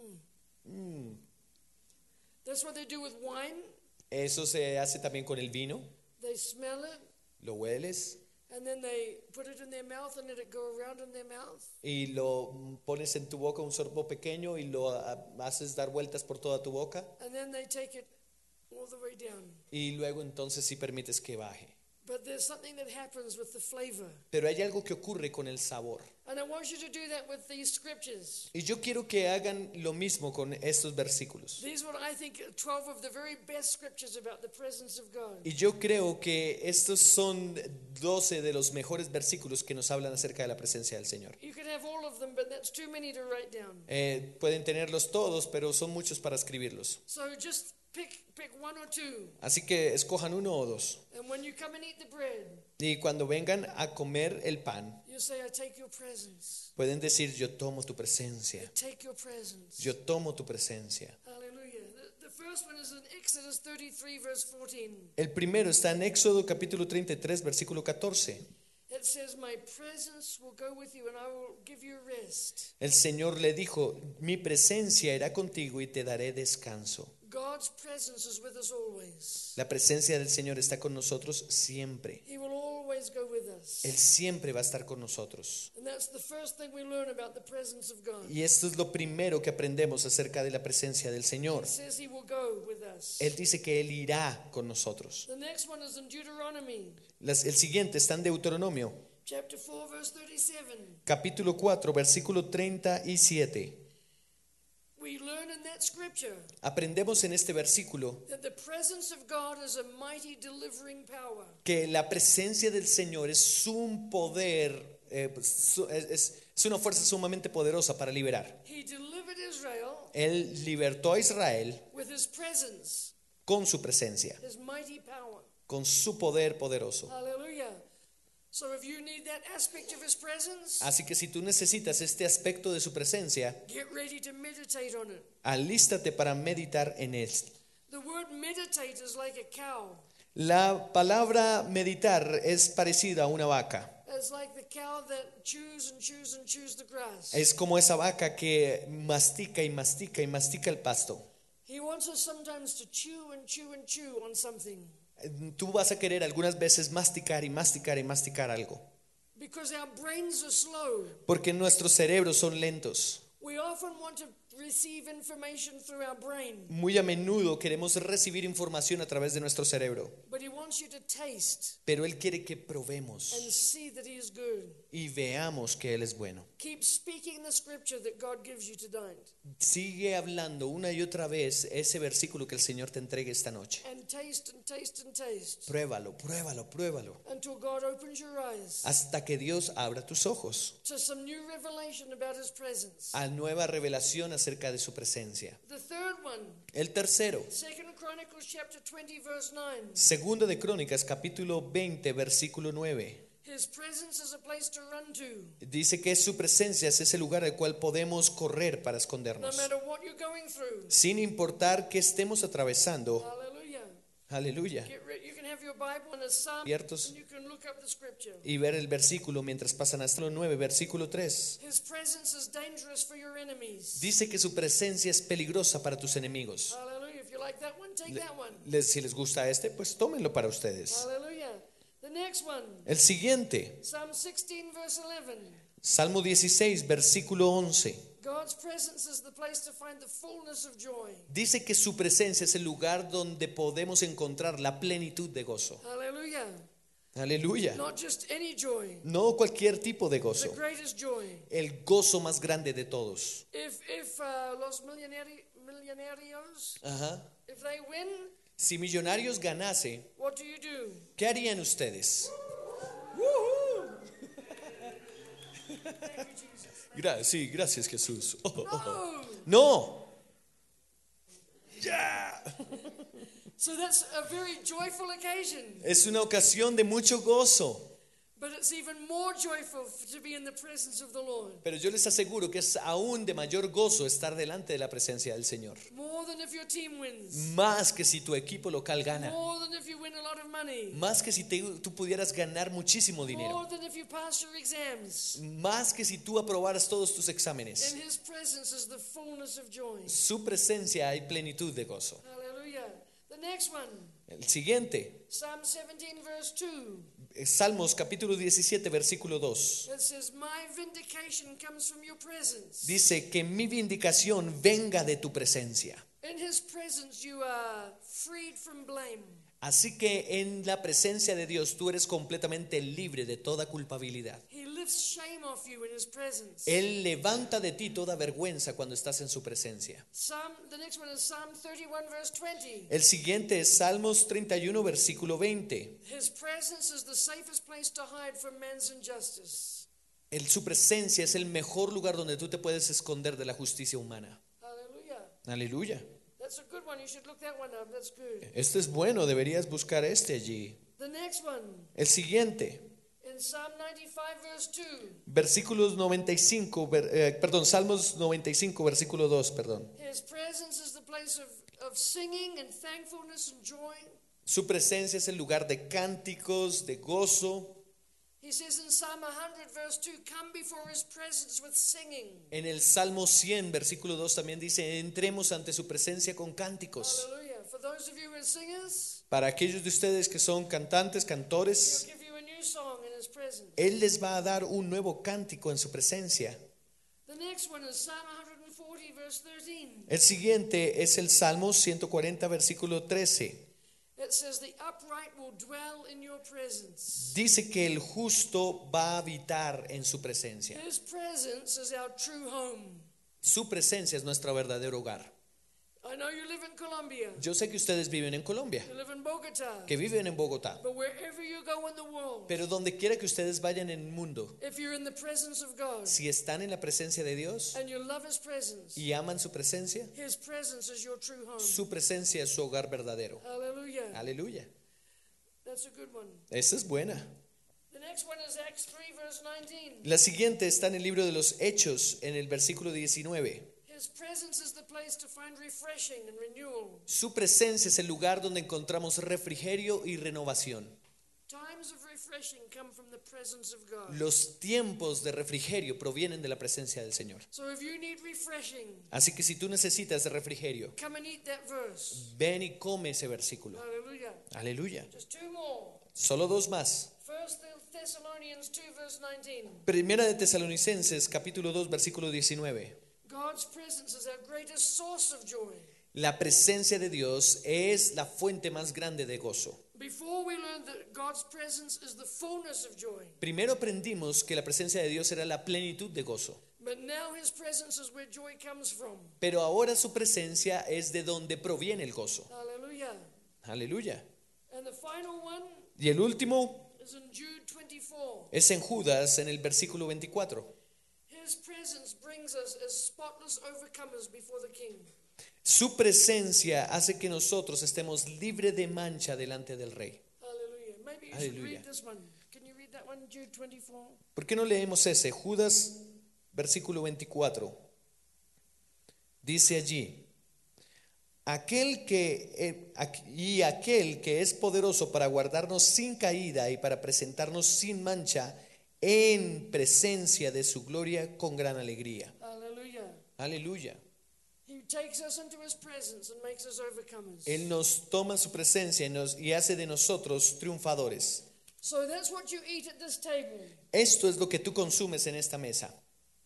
S2: mm.
S1: that's what they do with wine.
S2: Eso se hace también con el vino.
S1: They smell it
S2: Lo hueles
S1: and then they put it in their mouth and let it go around in their mouth.
S2: y lo pones en tu boca, un sorbo pequeño, y lo ah, haces dar vueltas por toda tu boca,
S1: And then they take it all the way down.
S2: y luego entonces sí permites que baje.
S1: But there's something that happens with the flavor.
S2: Pero hay algo que ocurre con el sabor.
S1: And I want you to do that with these scriptures.
S2: Y yo quiero que hagan lo mismo con estos versículos.
S1: These are what I think are twelve of the very best scriptures about the presence of God.
S2: Y yo creo que estos son doce de los mejores versículos que nos hablan acerca de la presencia del Señor.
S1: You can have all of them, but that's too many to write down.
S2: Eh, pueden tenerlos todos, pero son muchos para escribirlos.
S1: So just pick pick one or two.
S2: Así que escojan uno o dos.
S1: And when you come and eat the bread,
S2: Y cuando vengan a comer el pan,
S1: you say, I take your presence.
S2: pueden decir, yo tomo tu presencia.
S1: Take your presence.
S2: Yo tomo tu presencia.
S1: Hallelujah. The, the first one is in Exodus thirty-three, verse fourteen.
S2: El primero está en Éxodo capítulo treinta y tres, versículo catorce.
S1: It says, my presence will go with you and I will give you rest.
S2: El Señor le dijo, mi presencia irá contigo y te daré descanso.
S1: God's presence is with us always.
S2: La presencia del Señor está con nosotros siempre.
S1: He will always go with us.
S2: Él siempre va a estar con nosotros.
S1: And that's the first thing we learn about the presence of God.
S2: Y esto es lo primero que aprendemos acerca de la presencia del Señor.
S1: It says he will go with us.
S2: Él dice que Él irá con nosotros.
S1: The next one is in Deuteronomy,
S2: Las- el siguiente está en Deuteronomio,
S1: chapter four, verse thirty-seven.
S2: capítulo cuatro, versículo treinta y siete.
S1: We learn in that scripture
S2: Aprendemos en este versículo
S1: that the presence of God is a mighty delivering power.
S2: que la presencia del Señor es un poder, eh, su- es, es- es una fuerza sumamente poderosa para liberar.
S1: He delivered Israel
S2: Él libertó a Israel
S1: with his presence,
S2: con su presencia,
S1: his mighty power.
S2: con su poder poderoso.
S1: Hallelujah. So if you need that aspect of his presence,
S2: Así que si tú necesitas este aspecto de su presencia,
S1: get ready to meditate on it.
S2: alístate para meditar en él.
S1: The word meditate is like a cow.
S2: La palabra meditar es parecida a una vaca.
S1: It's like the cow that chews and chews and chews the grass.
S2: Es como esa vaca que mastica y mastica y mastica el pasto.
S1: He wants us sometimes to chew and chew and chew on something
S2: Tú vas a querer algunas veces masticar y masticar y masticar algo,
S1: because our brains are slow.
S2: porque nuestros cerebros son lentos.
S1: We often want to receive information through our brain,
S2: Muy a menudo queremos recibir información a través de nuestro cerebro,
S1: but He wants you to taste
S2: pero Él quiere que
S1: and
S2: probemos
S1: see that He is good.
S2: y veamos que Él es bueno.
S1: Keep speaking the scripture that God gives you tonight,
S2: Sigue hablando una y otra vez ese versículo que el Señor te entregue esta noche.
S1: and taste and taste and taste
S2: Pruébalo, pruébalo, pruébalo,
S1: until God opens your eyes
S2: hasta que Dios abra tus ojos
S1: to some new revelation about His presence.
S2: a nueva revelación acerca de su presencia.
S1: The third one,
S2: El tercero,
S1: Second Chronicles chapter twenty verse nine.
S2: segundo de Crónicas capítulo veinte versículo nueve.
S1: His presence is a place to run to.
S2: Dice que su presencia es ese lugar al cual podemos correr para
S1: No
S2: escondernos,
S1: matter what you're going through.
S2: sin importar qué estemos atravesando.
S1: Hallelujah.
S2: Aleluya.
S1: Get re- you can have your Bible and a psalm
S2: Abiertos.
S1: and you can look up the scripture.
S2: Y ver el versículo mientras pasan hasta el nueve, versículo tres.
S1: His presence is dangerous for your enemies.
S2: Dice que su presencia es peligrosa para tus enemigos.
S1: Hallelujah. If you like that one, take that one.
S2: Les- si les gusta este, pues tómenlo para ustedes.
S1: Hallelujah. The next one,
S2: El siguiente,
S1: Psalm sixteen verse eleven.
S2: Salmo dieciséis, versículo once.
S1: God's presence is the place to find the fullness of joy.
S2: Dice que su presencia es el lugar donde podemos encontrar la plenitud de gozo.
S1: Hallelujah.
S2: Aleluya.
S1: Not just any joy,
S2: No cualquier tipo de
S1: the
S2: gozo.
S1: greatest joy.
S2: El gozo más grande de todos.
S1: If if uh, los millonari- millonarios,
S2: Ajá.
S1: if they win,
S2: Si Millonarios ganase,
S1: what do you do?
S2: ¿qué harían ustedes?
S1: Woohoo!
S2: Gra- sí, gracias Jesús. Oh, oh, oh.
S1: No!
S2: No. Ya.
S1: So that's a very joyful occasion.
S2: Es una ocasión de mucho gozo.
S1: But it's even more joyful f- to be in the presence of the Lord.
S2: Pero yo les aseguro que es aún de mayor gozo estar delante de la presencia del Señor.
S1: More than if your team wins.
S2: Más que si tu equipo local gana.
S1: More than if you win a lot of money.
S2: Más que si te- tú pudieras ganar muchísimo dinero.
S1: More than if you pass your exams.
S2: Más que si tú aprobaras todos tus exámenes.
S1: In His presence is the fullness of joy.
S2: Su presencia hay plenitud de gozo.
S1: Hallelujah. The next one,
S2: El siguiente,
S1: Psalm seventeen verse two.
S2: Salmos capítulo diecisiete, versículo dos.
S1: It says, "My vindication comes from your presence."
S2: Dice que mi vindicación venga de tu presencia.
S1: In His presence you are freed from blame.
S2: Así que en la presencia de Dios tú eres completamente libre de toda culpabilidad.
S1: He lifts shame off you in His presence.
S2: Él levanta de ti toda vergüenza cuando estás en su presencia.
S1: Psalm, the next one is Psalm thirty-one verse twenty.
S2: El siguiente es Salmos treinta y uno, versículo veinte.
S1: His presence is the safest place to hide from man's injustice.
S2: El, su presencia es el mejor lugar donde tú te puedes esconder de la justicia humana.
S1: Hallelujah.
S2: Aleluya.
S1: That's a good one. You should look that one up. That's good.
S2: Este es bueno, deberías buscar este allí.
S1: The next one
S2: El siguiente,
S1: in Psalm ninety-five verse two.
S2: versículos noventa y cinco, ver- eh, perdón, Salmos noventa y cinco, versículo dos, perdón.
S1: His presence is the place of, of singing and thankfulness and joy.
S2: Su presencia es el lugar de cánticos, de gozo.
S1: He says in Psalm one hundred verse two, "Come before His presence with singing."
S2: En el Salmo cien, versículo dos también dice, entremos ante su presencia con cánticos.
S1: Hallelujah. For those of you who are singers,
S2: Para aquellos de ustedes que son cantantes,
S1: He'll
S2: cantores,
S1: give you a new song in His presence.
S2: Él les va a dar un nuevo cántico en su presencia.
S1: The next one is Psalm one hundred forty verse thirteen.
S2: El siguiente es el Salmo ciento cuarenta, versículo trece.
S1: It says, "The upright will dwell in your presence."
S2: Dice que el justo va a habitar en su presencia.
S1: His presence is our true home.
S2: Su presencia es nuestro verdadero hogar.
S1: I know you live in Colombia.
S2: Yo sé que ustedes viven en Colombia,
S1: You live in Bogota.
S2: que viven en Bogotá,
S1: But wherever you go in the world,
S2: pero donde quiera que ustedes vayan en el mundo,
S1: if you're in the presence of God
S2: si están en la presencia de Dios
S1: and you love His presence,
S2: y aman su presencia,
S1: His presence is your true home.
S2: su presencia es su hogar verdadero.
S1: Hallelujah.
S2: Aleluya.
S1: That's a good one.
S2: Esa es buena.
S1: The next one is Acts three verse nineteen.
S2: La siguiente está en el libro de los Hechos, en el versículo diecinueve.
S1: His presence is the place to find refreshing and renewal.
S2: Su presencia es el lugar donde encontramos refrigerio y renovación.
S1: Times of refreshing come from the presence of God.
S2: Los tiempos de refrigerio provienen de la presencia del Señor.
S1: So if you need refreshing,
S2: Así que si tú necesitas de refrigerio,
S1: come and eat that verse.
S2: ven y come ese versículo.
S1: Hallelujah.
S2: Aleluya.
S1: Just two more.
S2: Solo dos más.
S1: First Thessalonians two verse nineteen.
S2: Primera de Tesalonicenses, capítulo dos, versículo diecinueve.
S1: God God's presence is our greatest source of joy.
S2: La presencia de Dios es la fuente más grande de gozo.
S1: Before we learned that God's presence is the fullness of joy.
S2: Primero aprendimos que la presencia de Dios era la plenitud de gozo.
S1: But now his presence is where joy comes from.
S2: Pero ahora su presencia es de donde proviene el gozo.
S1: Hallelujah.
S2: Aleluya.
S1: And the final one
S2: Y el último
S1: is in Jude twenty-four.
S2: es en Judas, en el versículo veinticuatro.
S1: His presence brings us as spotless overcomers before the King.
S2: Su presencia hace que nosotros estemos libres de mancha delante del Rey.
S1: Hallelujah. Maybe you should
S2: Hallelujah.
S1: read this one. Can you read that one, Jude twenty-four?
S2: ¿Por qué no leemos ese? Judas, versículo veinticuatro. Dice allí, aquel que, eh, aqu- y aquel que es poderoso para guardarnos sin caída y para presentarnos sin mancha en presencia de su gloria con gran alegría.
S1: Hallelujah.
S2: Aleluya.
S1: He takes us into his presence and makes us overcomers.
S2: Él nos toma su presencia y, nos, y hace de nosotros triunfadores.
S1: So that's what you eat at this table.
S2: Esto es lo que tú consumes en esta mesa.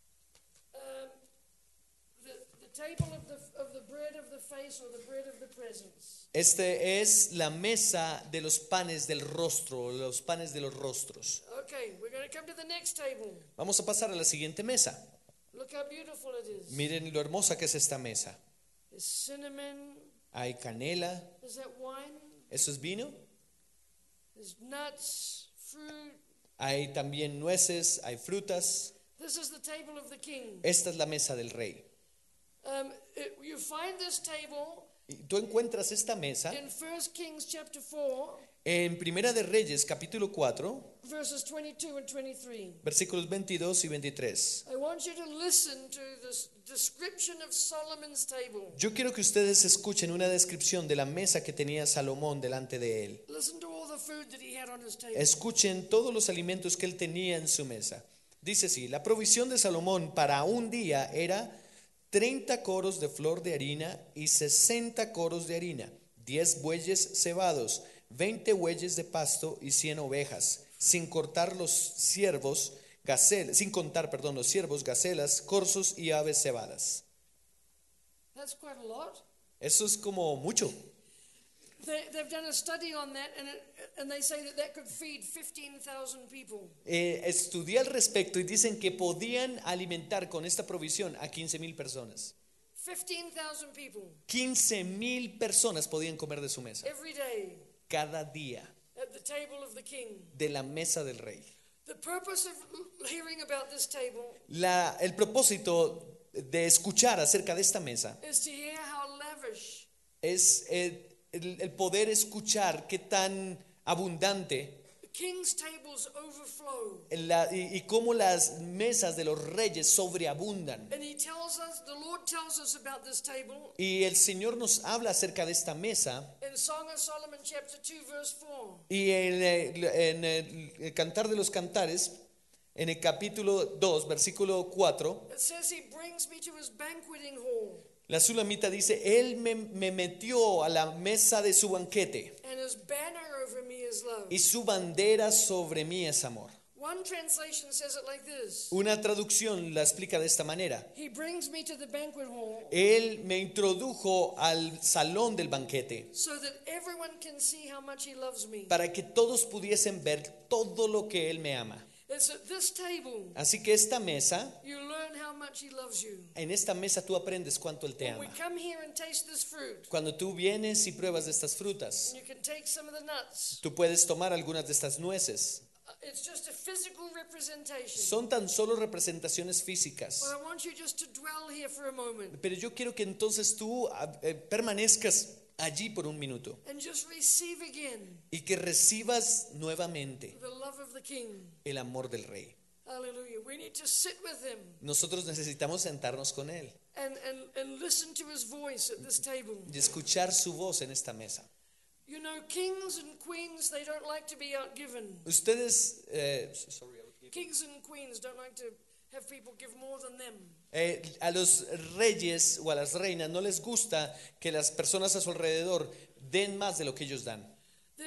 S1: Um, the, the table of the, of the bread of the face or the bread of the presence.
S2: Este es la mesa de los panes del rostro, los panes de los rostros.
S1: Okay, we're going to come to the next table.
S2: Vamos a pasar a la siguiente mesa.
S1: Look how beautiful it is.
S2: Miren lo hermosa que es esta mesa.
S1: There's cinnamon.
S2: Hay canela.
S1: Is that wine?
S2: ¿Eso es vino?
S1: There's nuts, fruit.
S2: Hay también nueces, hay frutas.
S1: This is the table of the king.
S2: Esta es la mesa del rey.
S1: Um, it, you find this table
S2: Y tú encuentras esta mesa
S1: in First Kings chapter four,
S2: en Primera de Reyes, capítulo cuatro,
S1: verses twenty-two and twenty-three.
S2: versículos veintidós y veintitrés.
S1: I want you to listen to this description of Solomon's table.
S2: Yo quiero que ustedes escuchen una descripción de la mesa que tenía Salomón delante de él.
S1: Listen to all the food that he had on his table.
S2: Escuchen todos los alimentos que él tenía en su mesa. Dice así, la provisión de Salomón para un día era treinta coros de flor de harina y sesenta coros de harina, diez bueyes cebados, veinte bueyes de pasto y cien ovejas, sin cortar los ciervos, gacelas, sin contar, perdón, los ciervos, gacelas, corzos y aves cebadas.
S1: That's quite a lot.
S2: Eso es como mucho.
S1: They, they've done a study on that, and, it, and they say that that could feed fifteen thousand people.
S2: Eh, estudié al respecto y dicen que podían alimentar con esta provisión a quince mil personas.
S1: fifteen thousand people
S2: quince mil personas podían comer de su mesa
S1: every day
S2: cada día
S1: at the table of the king.
S2: de la mesa del rey.
S1: The purpose of hearing about this table
S2: La, el propósito de escuchar acerca de esta mesa
S1: is to hear how lavish
S2: es eh, el, el poder escuchar qué tan abundante
S1: the king's tables overflow.
S2: la, y, y cómo las mesas de los reyes sobreabundan.
S1: And he tells us, the Lord tells us about this table
S2: Y el Señor nos habla acerca de esta mesa.
S1: in Song of Solomon chapter two verse four.
S2: Y en, eh, en el, el Cantar de los Cantares, en el capítulo dos, versículo cuatro,
S1: It says he brings me to his banqueting hall,
S2: la Sulamita dice, Él me, me metió a la mesa de su banquete
S1: and his banner over me is love.
S2: y su bandera sobre mí es amor.
S1: One translation says it like this.
S2: Una traducción la explica de esta manera.
S1: He brings me to the banquet hall
S2: Él me introdujo al salón del banquete
S1: so that everyone can see how much he loves me.
S2: para que todos pudiesen ver todo lo que Él me ama.
S1: It's at this table
S2: Así que esta mesa,
S1: you learn how much he loves you.
S2: en esta mesa tú aprendes cuánto Él te
S1: When we
S2: ama.
S1: come here and taste this fruit,
S2: Cuando tú vienes y pruebas de estas frutas,
S1: and you can take some of the nuts.
S2: tú puedes tomar algunas de estas nueces.
S1: Uh, It's just a physical representation.
S2: Son tan solo representaciones físicas.
S1: But I want you just to dwell here for a moment
S2: Pero yo quiero que entonces tú ah, eh, permanezcas allí por un minuto
S1: and just receive again
S2: y que recibas nuevamente
S1: the love of the King.
S2: el amor del Rey.
S1: Hallelujah. We need to sit with him
S2: Nosotros necesitamos sentarnos con Él
S1: and, and, and listen to his voice at this table.
S2: y escuchar su voz en esta mesa.
S1: You know, kings and queens, they don't like to be outgiven.
S2: Ustedes, eh, sorry,
S1: Kings and queens don't like to have people give more than them.
S2: eh, a los reyes o a las reinas no les gusta que las personas a su alrededor den más de lo que ellos dan.
S1: They're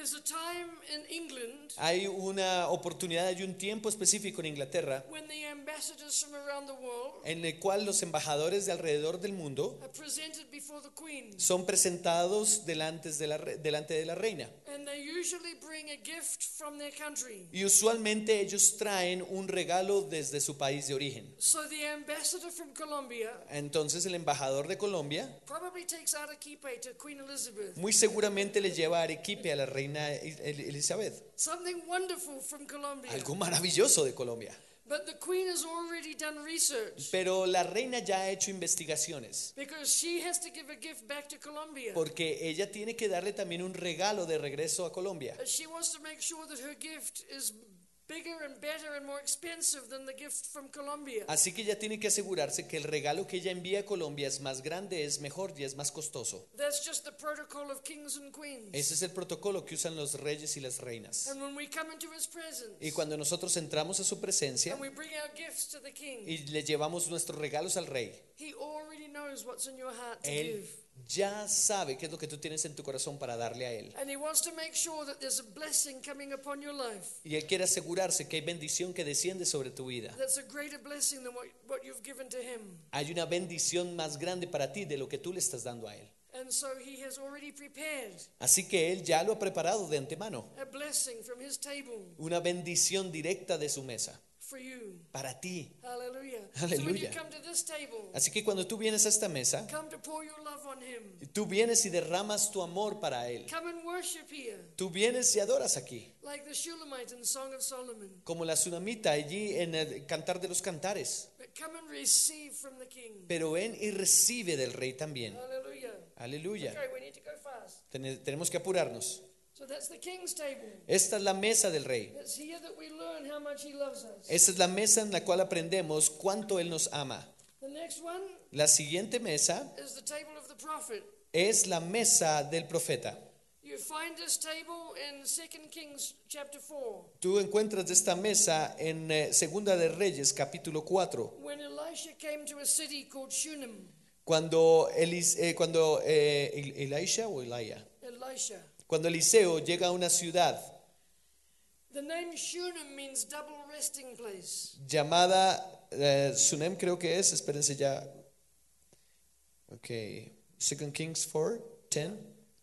S1: There's a time in England
S2: Hay una oportunidad, hay un tiempo específico en Inglaterra
S1: when the ambassadors from around the world
S2: en el cual los embajadores de alrededor del mundo
S1: are presented before the Queen.
S2: son presentados delante de la, re- delante de la reina.
S1: And they usually bring a gift from their country.
S2: Y usualmente ellos traen un regalo desde su país de origen.
S1: So the ambassador from Colombia
S2: Entonces el embajador de Colombia
S1: probably takes arequipe to Queen Elizabeth.
S2: muy seguramente le lleva arequipe a la reina El- Elizabeth.
S1: Something wonderful from Colombia.
S2: Algo maravilloso de Colombia.
S1: But the Queen has already done research
S2: Pero la reina ya ha hecho investigaciones
S1: because she has to give a gift back to Colombia.
S2: porque ella tiene que darle también un regalo de regreso a Colombia.
S1: And she wants to make sure that her gift is bigger and better and more expensive than the gift from Colombia.
S2: Así que ella tiene que asegurarse que el regalo que ella envía a Colombia es más grande, es mejor y es más costoso.
S1: That's just the protocol of kings and queens.
S2: Ese es el protocolo que usan los reyes y las reinas.
S1: And when we come into his presence
S2: Y cuando nosotros entramos a su presencia
S1: and we bring our gifts to the king,
S2: y le llevamos nuestros regalos al rey,
S1: he already knows what's in your heart to
S2: él
S1: give.
S2: ya sabe qué es lo que tú tienes en tu corazón para darle a él.
S1: And he wants to make sure that there's a blessing coming upon your life.
S2: Y él quiere asegurarse que hay bendición que desciende sobre tu vida.
S1: That's a greater blessing than what, what you've given to him.
S2: Hay una bendición más grande para ti de lo que tú le estás dando a él.
S1: And so he has already prepared
S2: Así que él ya lo ha preparado de antemano.
S1: a blessing from his table
S2: Una bendición directa de su mesa
S1: for you.
S2: para ti.
S1: Hallelujah. So when you
S2: Aleluya.
S1: come to this table,
S2: Así que cuando tú vienes a esta mesa,
S1: come to pour your love on him.
S2: tú vienes y derramas tu amor para él.
S1: Come and worship here,
S2: Tú vienes y adoras aquí,
S1: like the Shulamite in Song of Solomon.
S2: como la tsunamita allí en el Cantar de los Cantares.
S1: But come and receive from the King.
S2: Pero ven y recibe del rey también.
S1: Hallelujah.
S2: Aleluya.
S1: Okay, we need to go fast.
S2: Ten- Tenemos que apurarnos.
S1: So that's the King's table.
S2: Esta es la mesa del rey.
S1: It's here that we learn how much he loves us.
S2: Esta es la mesa en la cual aprendemos cuánto él nos ama.
S1: The next one
S2: La siguiente mesa
S1: is the table of the prophet.
S2: es la mesa del profeta.
S1: You find this table in Second Kings chapter four.
S2: Tú encuentras esta mesa en eh, Segunda de Reyes capítulo cuatro,
S1: When Elisha came to a city called Shunem.
S2: cuando, Elis- eh, cuando eh, El- Elisha o Elia,
S1: Elisha.
S2: cuando Eliseo llega a una ciudad
S1: The name Shunem means double resting place.
S2: llamada eh, Sunem, creo que es, espérense ya. Ok, Second Kings four, ten,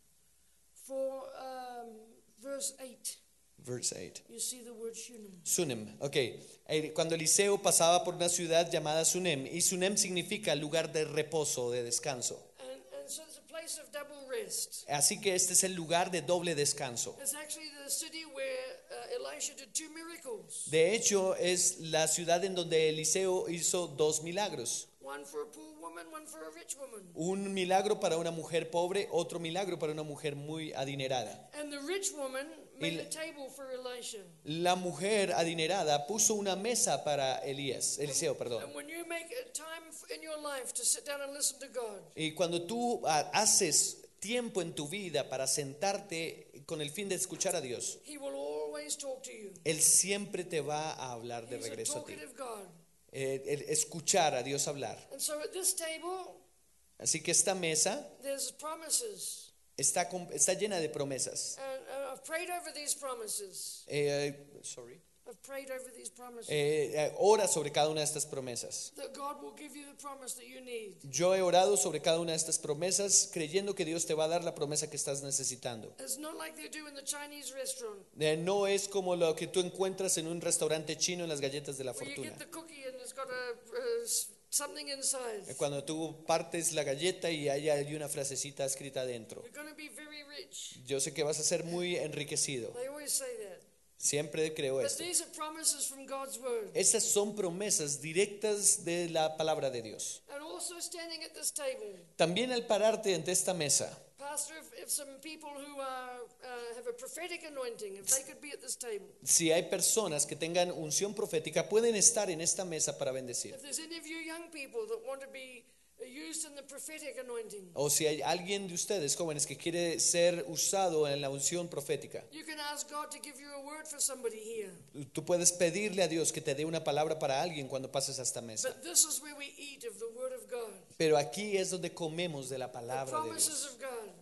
S1: For um, verse eight,
S2: verse eight.
S1: you see the word Shunem.
S2: Sunem, ok. Eh, Cuando Eliseo pasaba por una ciudad llamada Sunem, y Sunem significa lugar de reposo, de descanso.
S1: And, and so it's a place of double rest.
S2: Así que este es el lugar de doble descanso.
S1: It's actually the city where uh, Elisha did two miracles.
S2: De hecho, es la ciudad en donde Eliseo hizo dos milagros.
S1: One for a poor woman, one for a rich woman.
S2: Un milagro para una mujer pobre, otro milagro para una mujer muy adinerada.
S1: And the rich woman made
S2: la-
S1: a table for Elisha.
S2: La mujer adinerada puso una mesa para Elías, Eliseo, perdón.
S1: And when you make a time f- in your life to sit down and listen to God,
S2: Y cuando tú ah, haces tiempo en tu vida para sentarte con el fin de escuchar a Dios,
S1: He will always talk to you.
S2: Él siempre te va a hablar de
S1: He's a
S2: regreso a ti.
S1: talkative God.
S2: Eh, el escuchar a Dios hablar.
S1: And so at this table,
S2: Así que esta mesa
S1: there's promises.
S2: está, con- está llena de promesas.
S1: And uh, I've prayed over these promises.
S2: Eh, sorry.
S1: I've prayed over these promises.
S2: Eh, eh, ora sobre cada una de estas promesas.
S1: That God will give you the promise that you need.
S2: Yo he orado sobre cada una de estas promesas creyendo que Dios te va a dar la promesa que estás necesitando.
S1: It's not like they do in the Chinese restaurant,
S2: Eh, no es como lo que tú encuentras en un restaurante chino en las galletas de la
S1: where you
S2: fortuna.
S1: get the cookie and it's got a, uh, s- something inside.
S2: Eh, Cuando tú partes la galleta y hay, hay una frasecita escrita adentro.
S1: You're going to be very rich.
S2: Yo sé que vas a ser muy enriquecido.
S1: They always say that.
S2: Siempre creo
S1: But
S2: esto.
S1: these are promises from God's word.
S2: Estas son promesas directas de la palabra de Dios.
S1: And also standing at this table,
S2: También al pararte ante esta mesa,
S1: Pastor, if, if some people who are, uh, have a prophetic anointing, if they could be at this table,
S2: si hay personas que tengan unción profética, pueden estar en esta mesa para bendecir.
S1: if there's any of you young people that want to be used in the prophetic anointing,
S2: O si hay alguien de ustedes jóvenes que quiere ser usado en la unción profética,
S1: you can ask God to give you a word for somebody here.
S2: tú puedes pedirle a Dios que te dé una palabra para alguien cuando pases a esta mesa.
S1: But this is where we eat of the word of God,
S2: Pero aquí es donde comemos de la
S1: the
S2: palabra de
S1: promises
S2: Dios.
S1: of God.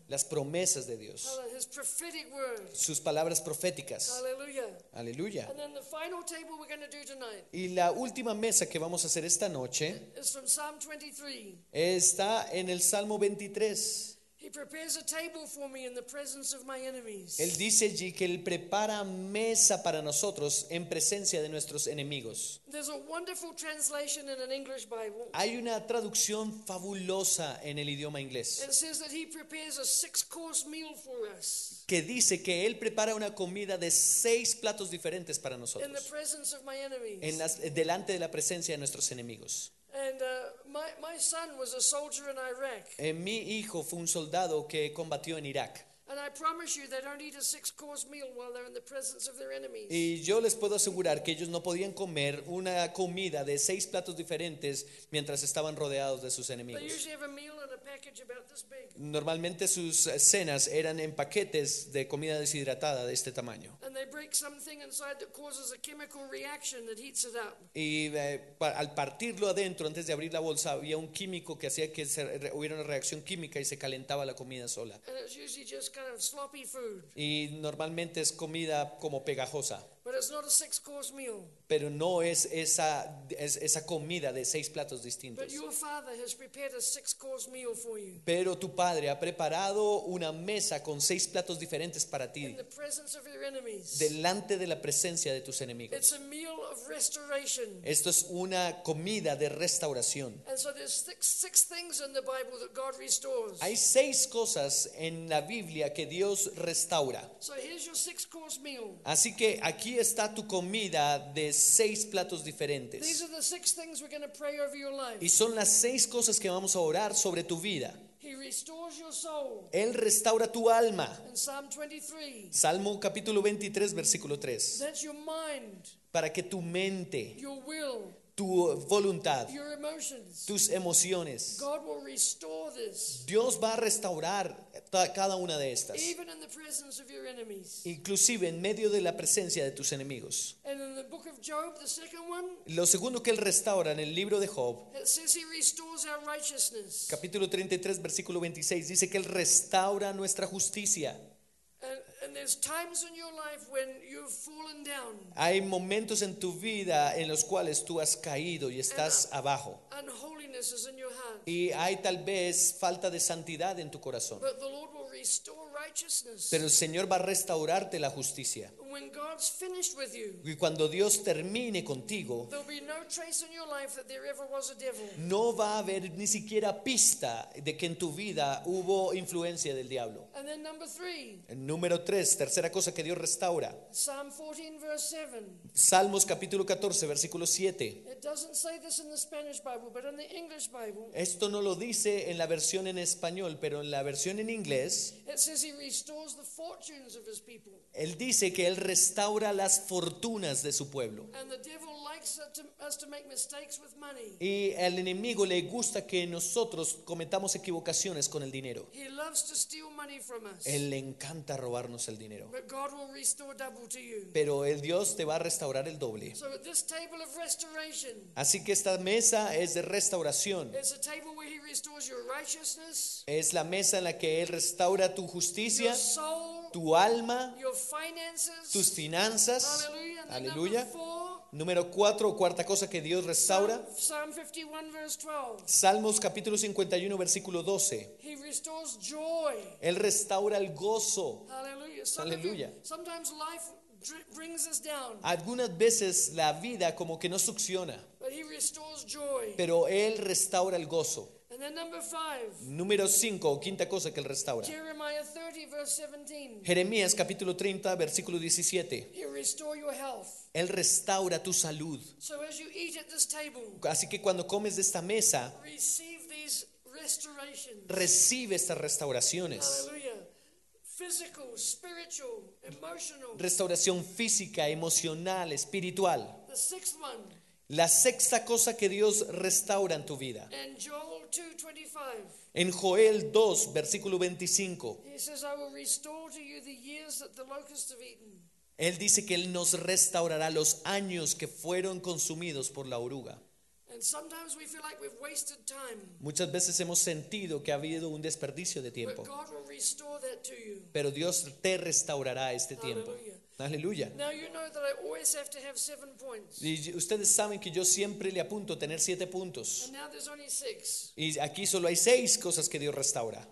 S2: las promesas de Dios,
S1: Hallelujah. His prophetic word.
S2: sus palabras proféticas.
S1: Hallelujah.
S2: Aleluya.
S1: And then the final table we're going to do tonight
S2: Y la última mesa que vamos a hacer esta noche
S1: is from Psalm twenty-three.
S2: está en el Salmo veintitrés.
S1: He prepares a table for me in the presence of my enemies.
S2: Él dice allí que Él prepara mesa para nosotros en presencia de nuestros enemigos.
S1: There's a wonderful translation in an English Bible.
S2: Hay una traducción fabulosa en el idioma inglés
S1: It says that he prepares a six-course meal for us
S2: que dice que Él prepara una comida de seis platos diferentes para
S1: in the
S2: nosotros
S1: presence of my enemies.
S2: en las, delante de la presencia de nuestros enemigos.
S1: And uh, my, my son was a soldier in Iraq.
S2: Eh, mi hijo fue un soldado que combatió en Irak.
S1: And I promise you they don't eat a six-course meal while they're in the presence of their enemies.
S2: Y yo les puedo asegurar que ellos no podían comer una comida de seis platos diferentes mientras estaban rodeados de sus
S1: They
S2: enemigos.
S1: usually have a meal in a package about this big.
S2: Normalmente sus cenas eran en paquetes de comida deshidratada de este tamaño.
S1: And they break something inside that causes a chemical reaction that heats it up.
S2: Y eh, pa- al partirlo adentro, antes de abrir la bolsa, había un químico que hacía que se re- hubiera una reacción química y se calentaba la comida sola.
S1: And it's usually just kind of sloppy food.
S2: Y normalmente es comida como pegajosa,
S1: But it's not a six-course meal.
S2: pero no es esa, es esa comida de seis platos
S1: But
S2: distintos.
S1: your Father has prepared a six-course meal for you
S2: Pero tu Padre ha preparado una mesa con seis platos diferentes para ti,
S1: in the presence of your enemies.
S2: delante de la presencia de tus enemigos.
S1: It's a meal of restoration.
S2: Esto es una comida de restauración.
S1: And so there's six, six things in the Bible that God restores.
S2: Hay seis cosas en la Biblia que Dios restaura.
S1: So here's your six-course meal.
S2: Así que aquí está tu comida de seis platos
S1: These
S2: diferentes.
S1: are the six things we're going to pray over your life.
S2: Y son las seis cosas que vamos a orar sobre tu vida.
S1: He restores your soul.
S2: Él restaura tu alma.
S1: In Psalm twenty-three,
S2: Salmo capítulo veintitrés, versículo tres.
S1: that's your mind,
S2: Para que tu mente,
S1: your will,
S2: tu voluntad,
S1: your emotions.
S2: tus emociones,
S1: God will restore this,
S2: Dios va a restaurar ta- cada una de estas.
S1: even in the presence of your enemies.
S2: Inclusive en medio de la presencia de tus enemigos.
S1: And in the book of Job, the second one,
S2: Lo segundo que Él restaura en el libro de Job,
S1: it says he restores our righteousness.
S2: capítulo treinta y tres, versículo veintiséis, dice que Él restaura nuestra justicia.
S1: And, and there's times in your life when you've fallen down.
S2: Hay momentos en tu vida en los cuales tú has caído y estás abajo.
S1: Unholiness is in your heart.
S2: Y hay tal vez falta de santidad en tu corazón.
S1: But the Lord will restore righteousness.
S2: Pero el Señor va a restaurarte la justicia.
S1: And when God's finished with you,
S2: Y cuando Dios termine contigo,
S1: there'll be no trace in your life that there ever was a devil.
S2: no va a haber ni siquiera pista de que en tu vida hubo influencia del diablo.
S1: And then number three,
S2: El número tres, tercera cosa que Dios restaura.
S1: Psalm fourteen verse seven.
S2: Salmos capítulo catorce, versículo siete.
S1: It doesn't say this in the Spanish Bible, but in the English Bible,
S2: Esto no lo dice en la versión en español, pero en la versión en inglés,
S1: it says he restores the fortunes of his people.
S2: Él dice que Él restaura las fortunas de su pueblo.
S1: And the devil likes us to, us to make mistakes with money.
S2: Y al enemigo le gusta que nosotros cometamos equivocaciones con el dinero.
S1: He loves to steal money from us.
S2: Él le encanta robarnos el dinero.
S1: But God will restore double to you.
S2: Pero el Dios te va a restaurar el doble.
S1: So at this table of restoration,
S2: Así que esta mesa es de restauración.
S1: it's a table where he restores your righteousness,
S2: Es la mesa en la que Él restaura tu
S1: your
S2: justicia,
S1: soul,
S2: tu alma,
S1: your finances.
S2: tus finanzas.
S1: Hallelujah. And then
S2: Aleluya.
S1: number four,
S2: Número cuatro, cuarta cosa que Dios restaura.
S1: Psalm fifty-one verse twelve.
S2: Salmos capítulo cincuenta y uno, versículo doce.
S1: He restores joy.
S2: Él restaura el gozo.
S1: Hallelujah. Some of you-
S2: Hallelujah.
S1: sometimes life dr- brings us down,
S2: Algunas veces la vida como que no succiona,
S1: but he restores joy.
S2: pero Él restaura el gozo.
S1: And then number five,
S2: Número cinco, quinta cosa que Él restaura.
S1: Jeremiah thirty verse seventeen.
S2: Jeremías capítulo treinta, versículo diecisiete.
S1: He restore your health.
S2: Él restaura tu salud.
S1: So as you eat at this table,
S2: Así que cuando comes de esta mesa,
S1: receive these restorations.
S2: recibe estas restauraciones.
S1: Hallelujah. Physical, spiritual, emotional.
S2: Restauración física, emocional, espiritual.
S1: The sixth one,
S2: La sexta cosa que Dios restaura en tu vida.
S1: and Joel two twenty-five.
S2: En Joel dos, versículo veinticinco,
S1: He says, I will restore to you the years that the locusts have eaten.
S2: Él dice que Él nos restaurará los años que fueron consumidos por la oruga.
S1: And And sometimes we feel like we've wasted time.
S2: Muchas veces hemos sentido que ha habido un desperdicio de
S1: But
S2: tiempo,
S1: God will restore that to you.
S2: pero Dios te restaurará este tiempo.
S1: Hallelujah.
S2: Aleluya.
S1: Now you know that I always have to have seven points.
S2: Y ustedes saben que yo siempre le apunto a tener siete puntos.
S1: And now there's only six.
S2: Y aquí solo hay seis cosas que Dios restaura.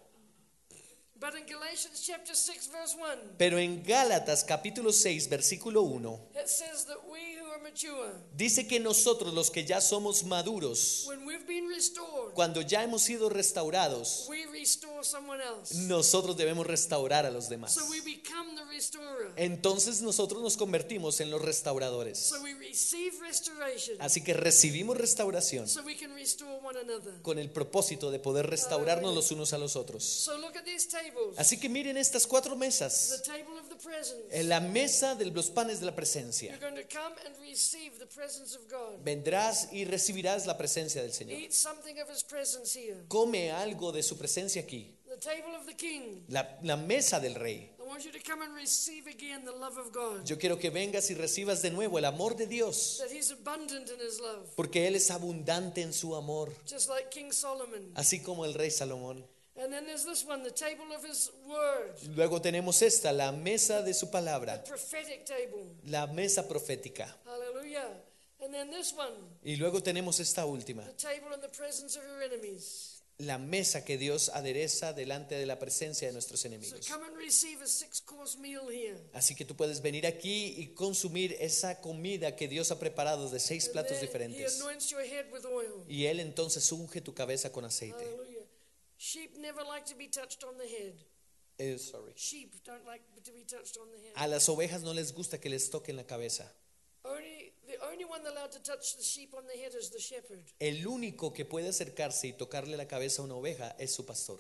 S1: But in Galatians chapter six verse one,
S2: Pero en Gálatas capítulo seis versículo uno
S1: it says that we who are mature,
S2: dice que nosotros los que ya somos maduros,
S1: when we've been restored,
S2: cuando ya hemos sido restaurados,
S1: we restore someone else.
S2: nosotros debemos restaurar a los demás.
S1: So we become the restorer.
S2: Entonces nosotros nos convertimos en los restauradores.
S1: So we receive restoration.
S2: Así que recibimos restauración
S1: So we can restore one another.
S2: con el propósito de poder restaurarnos los unos a los otros.
S1: So look at these tables.
S2: Así que miren estas cuatro
S1: The
S2: mesas.
S1: table of the presence.
S2: En la mesa de los panes de la presencia.
S1: You're going to come and receive the presence of God.
S2: Vendrás y recibirás la presencia del Señor.
S1: Eat something of his presence here.
S2: Come algo de su presencia aquí.
S1: The table of the king.
S2: La, la mesa del rey.
S1: I want you to come and receive again the love of God.
S2: Yo quiero que vengas y recibas de nuevo el amor de Dios,
S1: That he's abundant in his love.
S2: porque Él es abundante en su amor,
S1: Just like King Solomon.
S2: así como el rey Salomón.
S1: And then there's this one, the table of his word.
S2: Luego tenemos esta, la mesa de su
S1: The
S2: palabra,
S1: prophetic table.
S2: la mesa profética.
S1: Hallelujah. And then this one,
S2: Y luego tenemos esta última,
S1: the table in the presence of your enemies.
S2: la mesa que Dios adereza delante de la presencia de nuestros
S1: So
S2: enemigos.
S1: come and receive a six-course meal here.
S2: Así que tú puedes venir aquí y consumir esa comida que Dios ha preparado de seis
S1: And
S2: platos
S1: then he
S2: diferentes.
S1: anoints your head with oil.
S2: Y Él entonces unge tu cabeza con aceite.
S1: Hallelujah. Sheep never like to be touched on the head.
S2: Eh, sorry.
S1: Sheep don't like to be touched on the head.
S2: A las ovejas no les gusta que les toquen la cabeza.
S1: Only the only one allowed to touch the sheep on the head is the shepherd.
S2: El único que puede acercarse y tocarle la cabeza a una oveja es su pastor.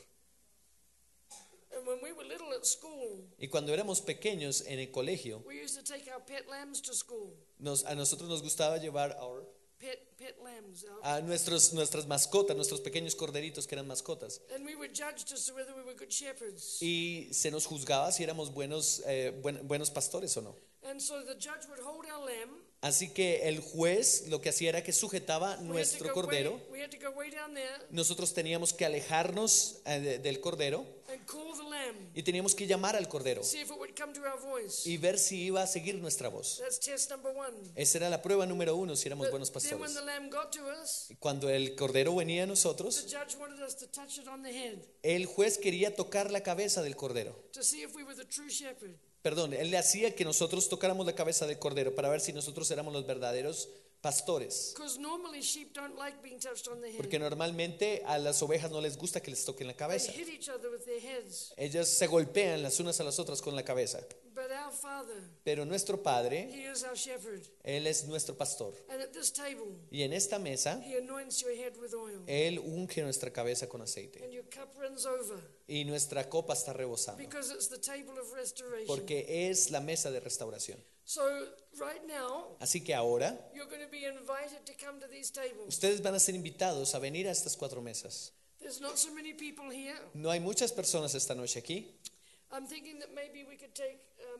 S1: And when we were little at school,
S2: Y cuando éramos pequeños en el colegio,
S1: we used to take our pet lambs to school.
S2: nos, a nosotros nos gustaba llevar our-
S1: Pet pet lambs. Our,
S2: a nuestros, nuestras mascotas, nuestros pequeños corderitos que eran mascotas.
S1: and we were judged as to whether we were good shepherds.
S2: Y se nos juzgaba si éramos buenos, eh, buen- buenos pastores o no.
S1: And so the judge would hold our lamb.
S2: Así que el juez lo que hacía era que sujetaba
S1: We had to
S2: nuestro
S1: go way,
S2: cordero.
S1: we had to go way down there
S2: Nosotros teníamos que alejarnos eh, de- del cordero
S1: and call the lamb.
S2: y teníamos que llamar al cordero
S1: See if it would come to our voice.
S2: y ver si iba a seguir nuestra voz.
S1: That's test number one.
S2: Esa era la prueba número uno, si éramos
S1: But
S2: buenos
S1: then when
S2: pastores.
S1: the lamb got to us,
S2: Y cuando el cordero venía a
S1: the
S2: nosotros,
S1: judge wanted us to touch it on the head
S2: el juez quería tocar la cabeza del cordero.
S1: to see if we were the true shepherd.
S2: Perdón, él le hacía que nosotros tocáramos la cabeza del cordero para ver si nosotros éramos los verdaderos pastores.
S1: Because normally sheep don't like being touched on the head.
S2: Porque normalmente a las ovejas no les gusta que les toquen la
S1: They
S2: cabeza.
S1: hit each other with their heads.
S2: Ellas se golpean las unas a las otras con la cabeza.
S1: But our Father,
S2: Pero nuestro Padre,
S1: He is our shepherd.
S2: Él es nuestro pastor.
S1: And at this table,
S2: Y en esta mesa,
S1: He anoints your head with oil.
S2: Él unge nuestra cabeza con aceite.
S1: And your cup runs over
S2: Y nuestra copa está rebosando.
S1: because it's the table of restoration.
S2: Porque es la mesa de restauración.
S1: So right now,
S2: Así que ahora,
S1: you're going to be invited to come to these tables.
S2: ustedes van a ser invitados a venir a estas cuatro mesas.
S1: There's not so many people here.
S2: No hay muchas personas esta noche aquí.
S1: I'm thinking that maybe we could take um,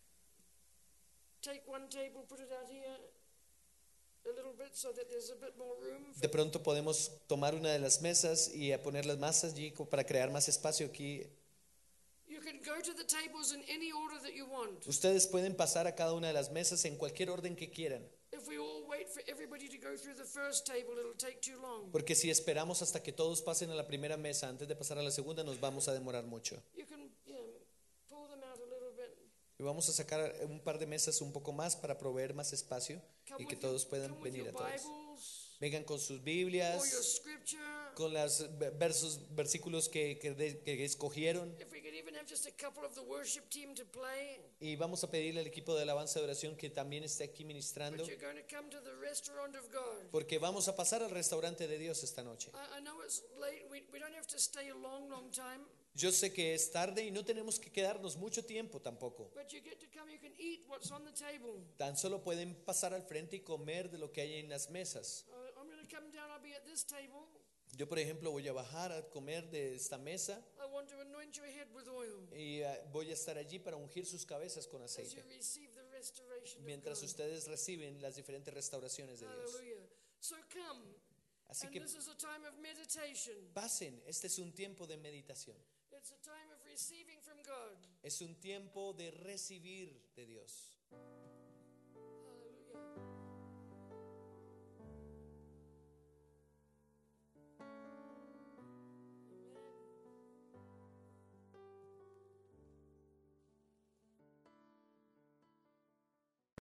S1: take one table, put it out here a little bit so that there's a bit more room. For
S2: De pronto podemos tomar una de las mesas y a ponerlas más allí como para crear más espacio aquí.
S1: You can go to the tables in any order that you want.
S2: Ustedes pueden pasar a cada una de las mesas en cualquier orden que quieran.
S1: If we all wait for everybody to go through the first table, it'll take too long.
S2: Porque si esperamos hasta que todos pasen a la primera mesa antes de pasar a la segunda, nos vamos a demorar mucho.
S1: You can you know, pull them out a little bit.
S2: Y vamos a sacar un par de mesas un poco más para proveer más espacio
S1: Come
S2: y que
S1: with your,
S2: todos puedan
S1: come with
S2: venir
S1: your
S2: a todos.
S1: Bibles
S2: Vengan con sus
S1: or your
S2: Biblias,
S1: scripture.
S2: con los versos, versículos que, que, de- que escogieron.
S1: If we could even have just a couple of the worship team to play.
S2: Y vamos a pedirle al equipo de alabanza de oración que también esté aquí ministrando,
S1: But you're going to come to the restaurant of God.
S2: porque vamos a pasar al restaurante de Dios esta noche.
S1: I, I know it's late. We, we don't have to stay a long, long time.
S2: Yo sé que es tarde y no tenemos que quedarnos mucho tiempo tampoco.
S1: But you get to come, you can eat what's on the table.
S2: Tan solo pueden pasar al frente y comer de lo que hay en las mesas.
S1: Uh, I'm going to come down, I'll be at this table.
S2: Yo, por ejemplo, voy a bajar a comer de esta mesa
S1: I want to anoint your head with oil
S2: y eh, voy a estar allí para ungir sus cabezas con
S1: as you
S2: aceite,
S1: receive the restoration
S2: mientras
S1: of God.
S2: ustedes reciben las diferentes restauraciones de Dios.
S1: Hallelujah. So come,
S2: Así
S1: And
S2: que
S1: this is a time of meditation.
S2: pasen, este es un tiempo de meditación.
S1: It's a time of receiving from God.
S2: Es un tiempo de recibir de Dios.